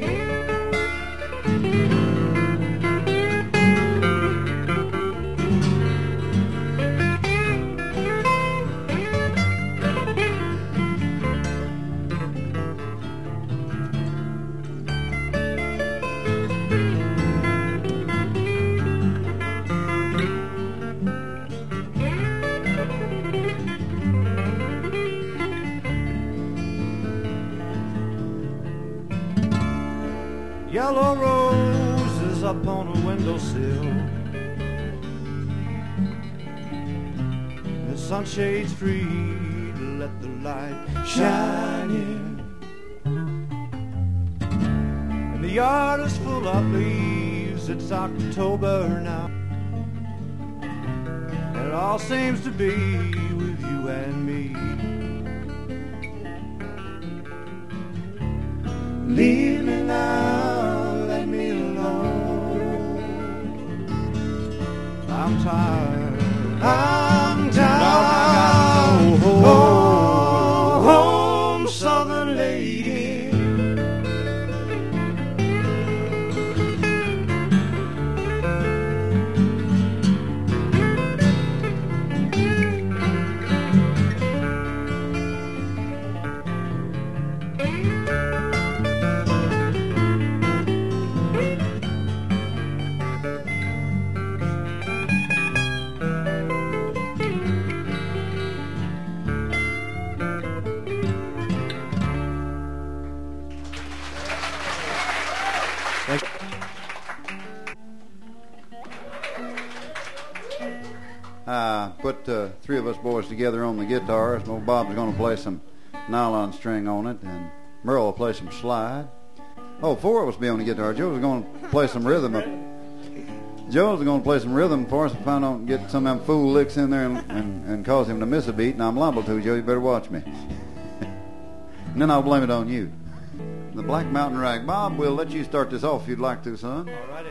Yellow roses up on a windowsill, the sunshade's free to let the light shine in, and the yard is full of leaves. It's October now, and it all seems to be with you and me. Leave me now, let me alone. I'm tired, I'm tired. No, home, home, Southern Lady. Uh, put uh, three of us boys together on the guitars, and old Bob's going to play some nylon string on it, and Merle will play some slide. Oh, four of us be on the guitar. Joe was going to play some rhythm. Up. Joe was going to play some rhythm for us and find out get some of them fool licks in there and, and, and cause him to miss a beat, and I'm liable to, Joe. You better watch me. And then I'll blame it on you. The Black Mountain Rag. Bob, we'll let you start this off if you'd like to, son. All righty.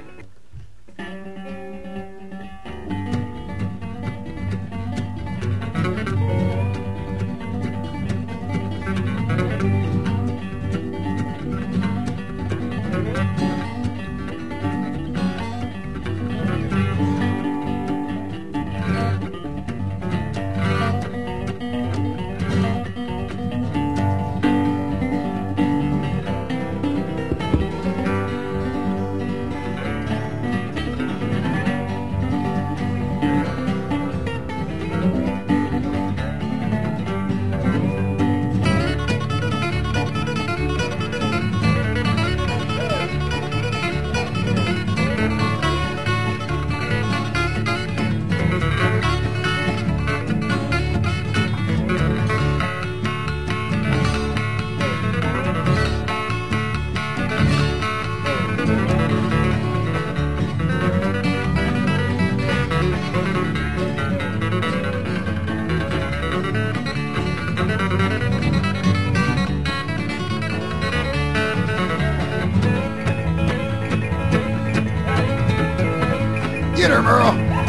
Get her, Merle.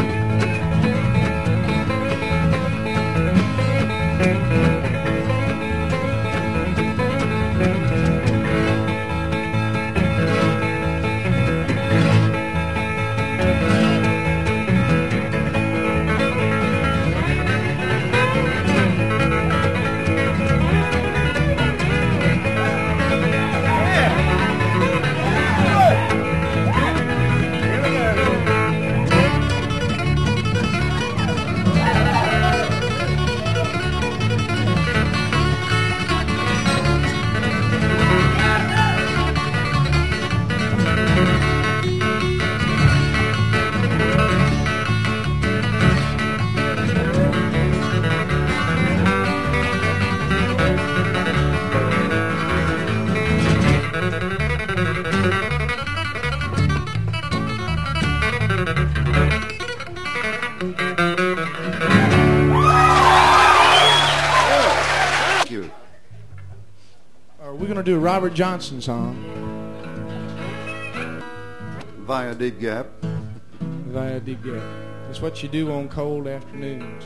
We're going to do a Robert Johnson song. Via Deep Gap. Via Deep Gap. It's what you do on cold afternoons.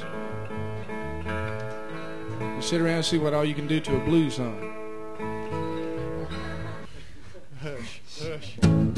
You sit around and see what all you can do to a blues song. Hush, hush.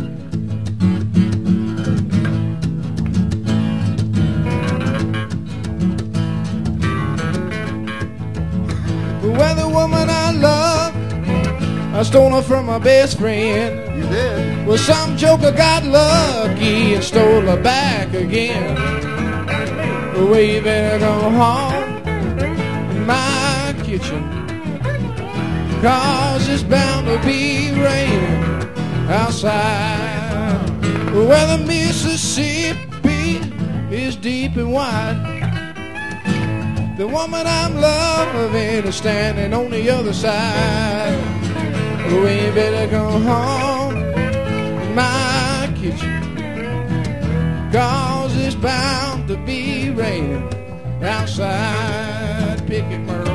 Well, the woman I love, I stole her from my best friend. You did? Well, some joker got lucky and stole her back again. Well, you better go home in my kitchen, 'cause it's bound to be raining outside. Well, the Mississippi is deep and wide. The woman I'm loving is standing on the other side. We better go home in my kitchen, 'cause it's bound to be raining outside. Pick it, Merle.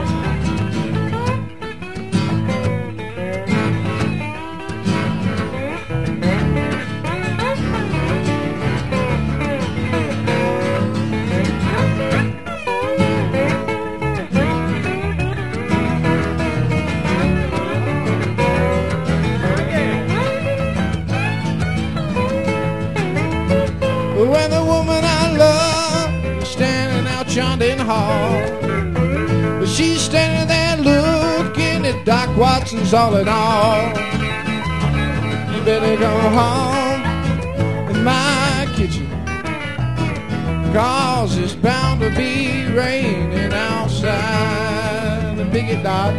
When the woman I love is standing out yonder in the hall, but she's standing there looking at Doc Watson's all in all. You better go home in my kitchen, 'cause it's bound to be raining outside. The bigot Doc.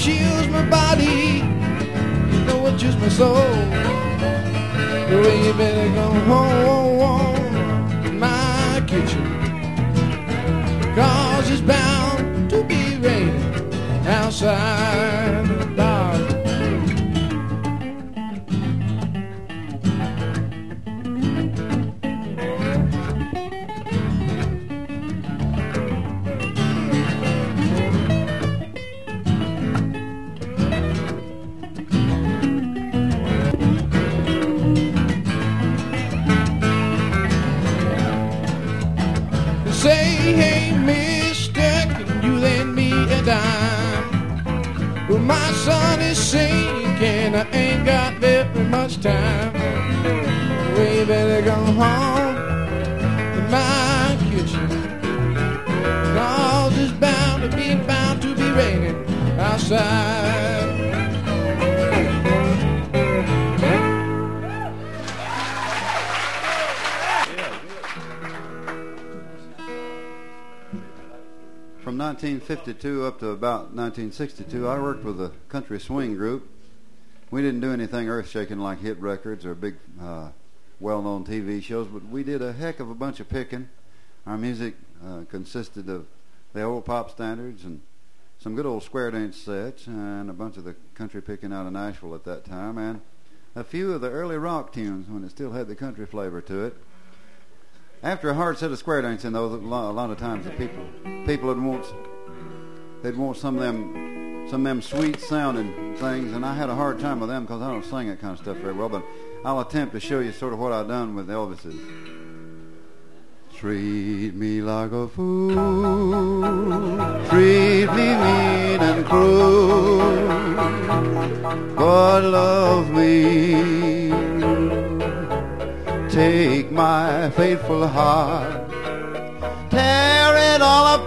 chills my body, you know it chills my soul. Well, you better go home in my kitchen, 'cause it's bound to be raining outside the bar. Say, hey, mister, can you lend me a dime? Well, my son is sinking, I ain't got very much time. We better go home in my kitchen, 'cause it's bound to be, bound to be raining outside. From nineteen fifty-two up to about nineteen sixty-two, I worked with a country swing group. We didn't do anything earth-shaking like hit records or big, uh, well-known T V shows, but we did a heck of a bunch of picking. Our music uh, consisted of the old pop standards and some good old square dance sets and a bunch of the country picking out of Nashville at that time, and a few of the early rock tunes when it still had the country flavor to it. After a hard set of square dancing, though, a lot of times the people people would want they'd want some of them some of them sweet sounding things, and I had a hard time with them because I don't sing that kind of stuff very well. But I'll attempt to show you sort of what I've done with Elvis's. Treat me like a fool, treat me mean and cruel, but love me. Take my faithful heart, tear it all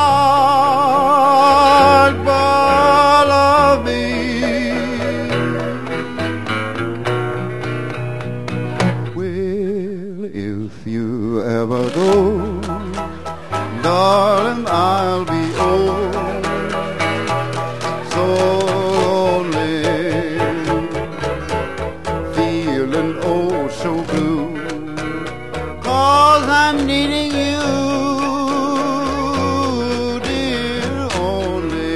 apart, but love me. Well, if you ever go, darling, I'll be old, so lonely, feeling oh so blue. I'm needing you, dear, only.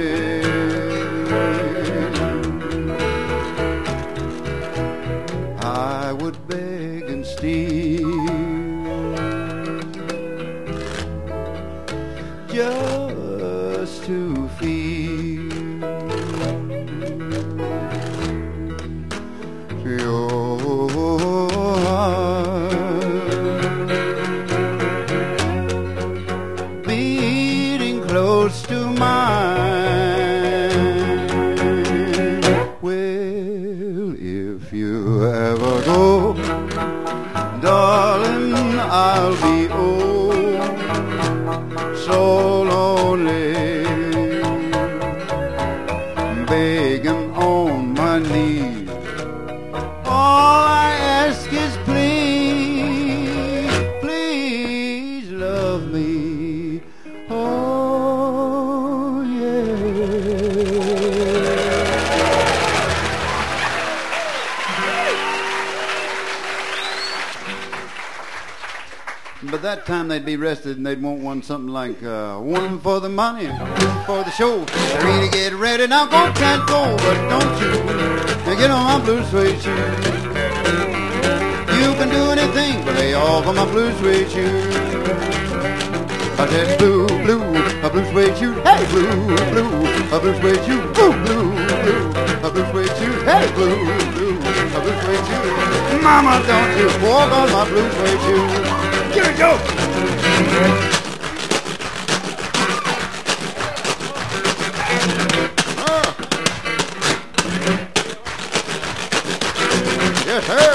I would beg and steal just to feel your heart close to mine. Well, if you ever go, darling, I'll be oh so lonely, begging on my knees. All I ask is please, please love me. Oh, yeah. But that time they'd be rested and they'd want one something like uh, one for the money and one for the show. Three to get ready, now go, can't go, but don't you now get on my blue suede shoes. You can do anything but lay off on my blue suede shoes. I said blue, blue, a blue suede shoe, hey blue, blue, a blue suede shoe, blue, blue, blue, a blue suede shoe, hey blue, blue, a blue suede shoe. Mama, don't you walk on my blue suede shoe. Here we go. Uh. Yes, sir.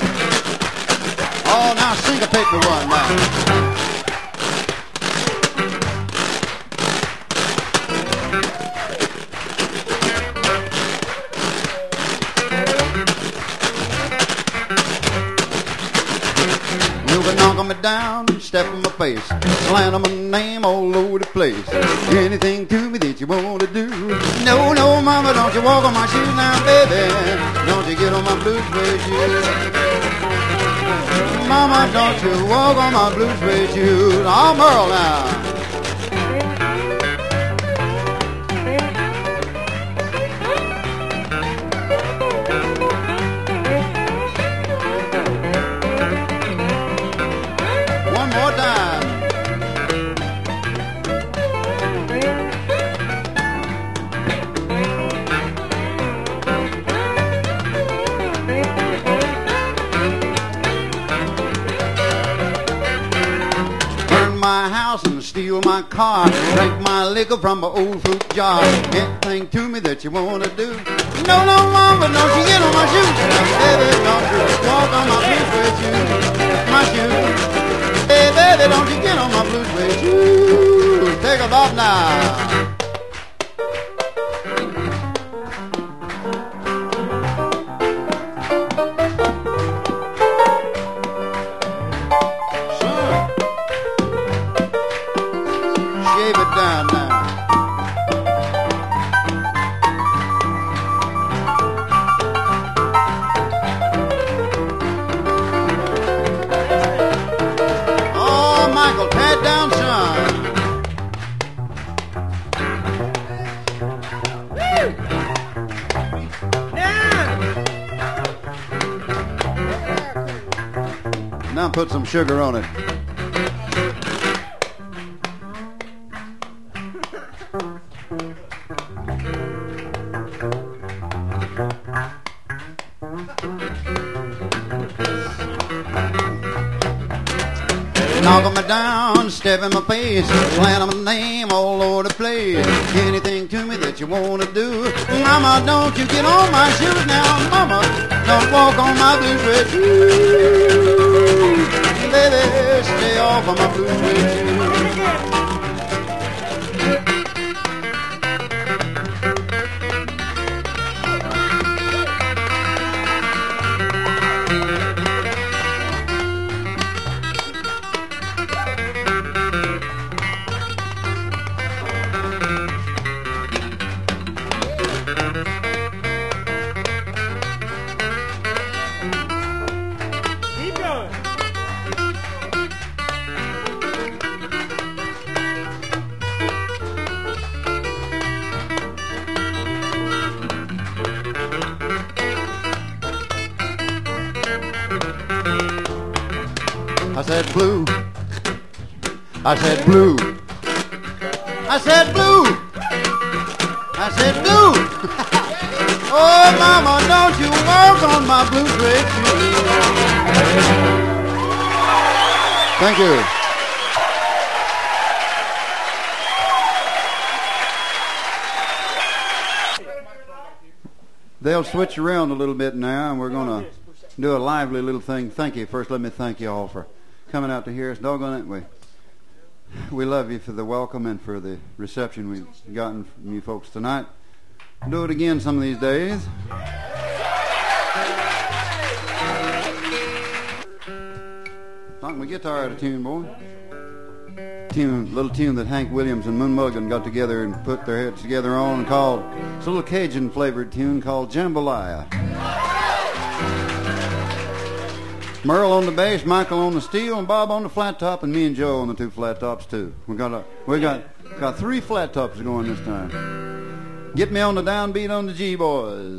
Oh, now syncopate the one now. on me down, step in my face, slant on my name all over the place. Anything to me that you want to do. No, no, mama, don't you walk on my shoes now, baby. Don't you get on my blue suede shoes. Mama, don't you walk on my blue suede shoes. I'm Merle now. Steal my car, drink my liquor from my old fruit jar. Anything to me that you wanna do. No, no, mama, don't you get on my shoes. Baby, don't you walk on my blue suede shoes. My shoes. Hey, baby, don't you get on my blue suede shoes. Take a off now. Now put some sugar on it. Knock me down, step in my face, slant on my name all over the place. Anything to me that you want to do. Mama, don't you get on my shoes now. Mama, don't walk on my blue suede shoes. Baby, stay off of my blue suede shoes. I said blue. I said blue. I said blue. I said blue. Oh, mama, don't you work on my blue suede shoes. Thank you. They'll switch around a little bit now, and we're going to do a lively little thing. Thank you. First, let me thank you all for coming out to hear us. Doggone it, we we love you for the welcome and for the reception we've gotten from you folks tonight. Do it again some of these days. Knock my guitar out of tune, boy. Tune, little tune that Hank Williams and Moon Mulligan got together and put their heads together on and called, it's a little Cajun flavored tune called Jambalaya. Merle on the bass, Michael on the steel, and Bob on the flat top, and me and Joe on the two flat tops too. We got a, we got got three flat tops going this time. Get me on the downbeat on the G, boys.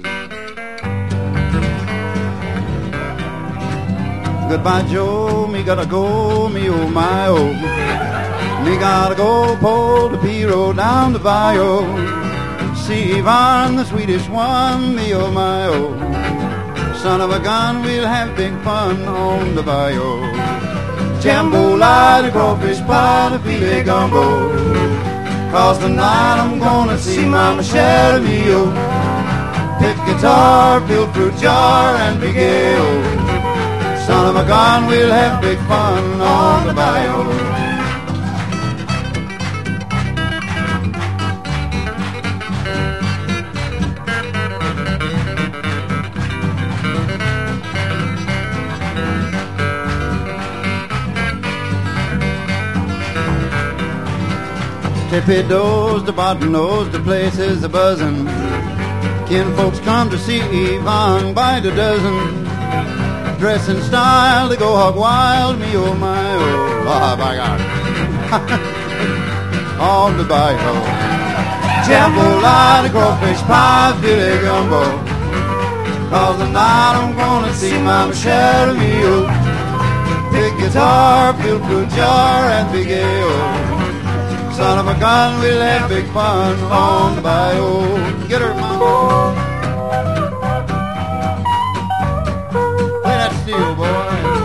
Goodbye, Joe. Me gotta go, me oh my oh. Me gotta go pull the P-road down the bayou. See Yvonne, the sweetest one, me oh my oh. Son of a gun, we'll have big fun on the bayou. Jambalaya, the crawfish pie, the filet gumbo. Cause tonight I'm gonna see Mama Shelby-O. Pick guitar, fill fruit jar, and big ale. Son of a gun, we'll have big fun on the bayou. Tippy does, the button knows, the place is a buzzin'. Kin folks come to see Yvonne by the dozen. Dress in style, they go hog wild, me oh my oh, ah, by God. On the bayou, jambalaya, crawfish pie, filet gumbo. Cause tonight I'm gonna see Mama Sharon me oh. Big guitar, fill fruit jar, and big ale. Son of a gun, we'll have big fun on the bayou. Get her, Mama. Play that steel, boy.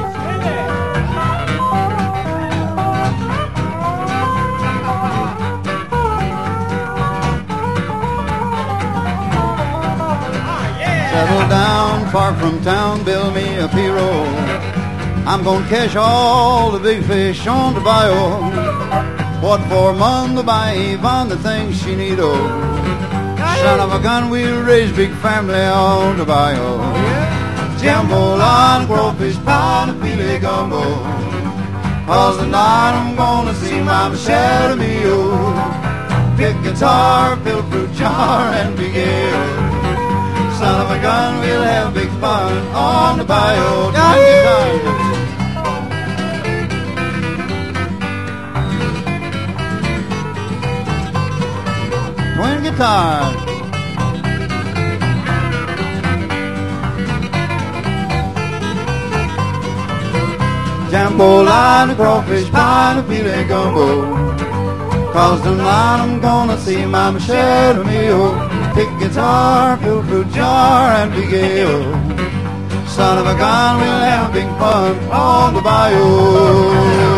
Settle down, far from town, build me a pirogue. I'm gonna catch all the big fish on the bayou. What for mom to buy Yvonne the things she need, oh. Son of a gun, we'll raise big family on the bayou. Jambalaya, crawfish pie, and filet gumbo. Cause tonight I'm gonna see Mama Sharon me, oh. Big guitar, fill fruit jar, and big ale. Son of a gun, we'll have big fun on the bayou. Twin guitar. Jambalaya, crawfish pie, and filet gumbo. Cause tonight I'm gonna see Mama Sharon me, oh. Pick guitar, fill fruit jar, and big ale. Son of a gun, we'll have big fun on the bayou.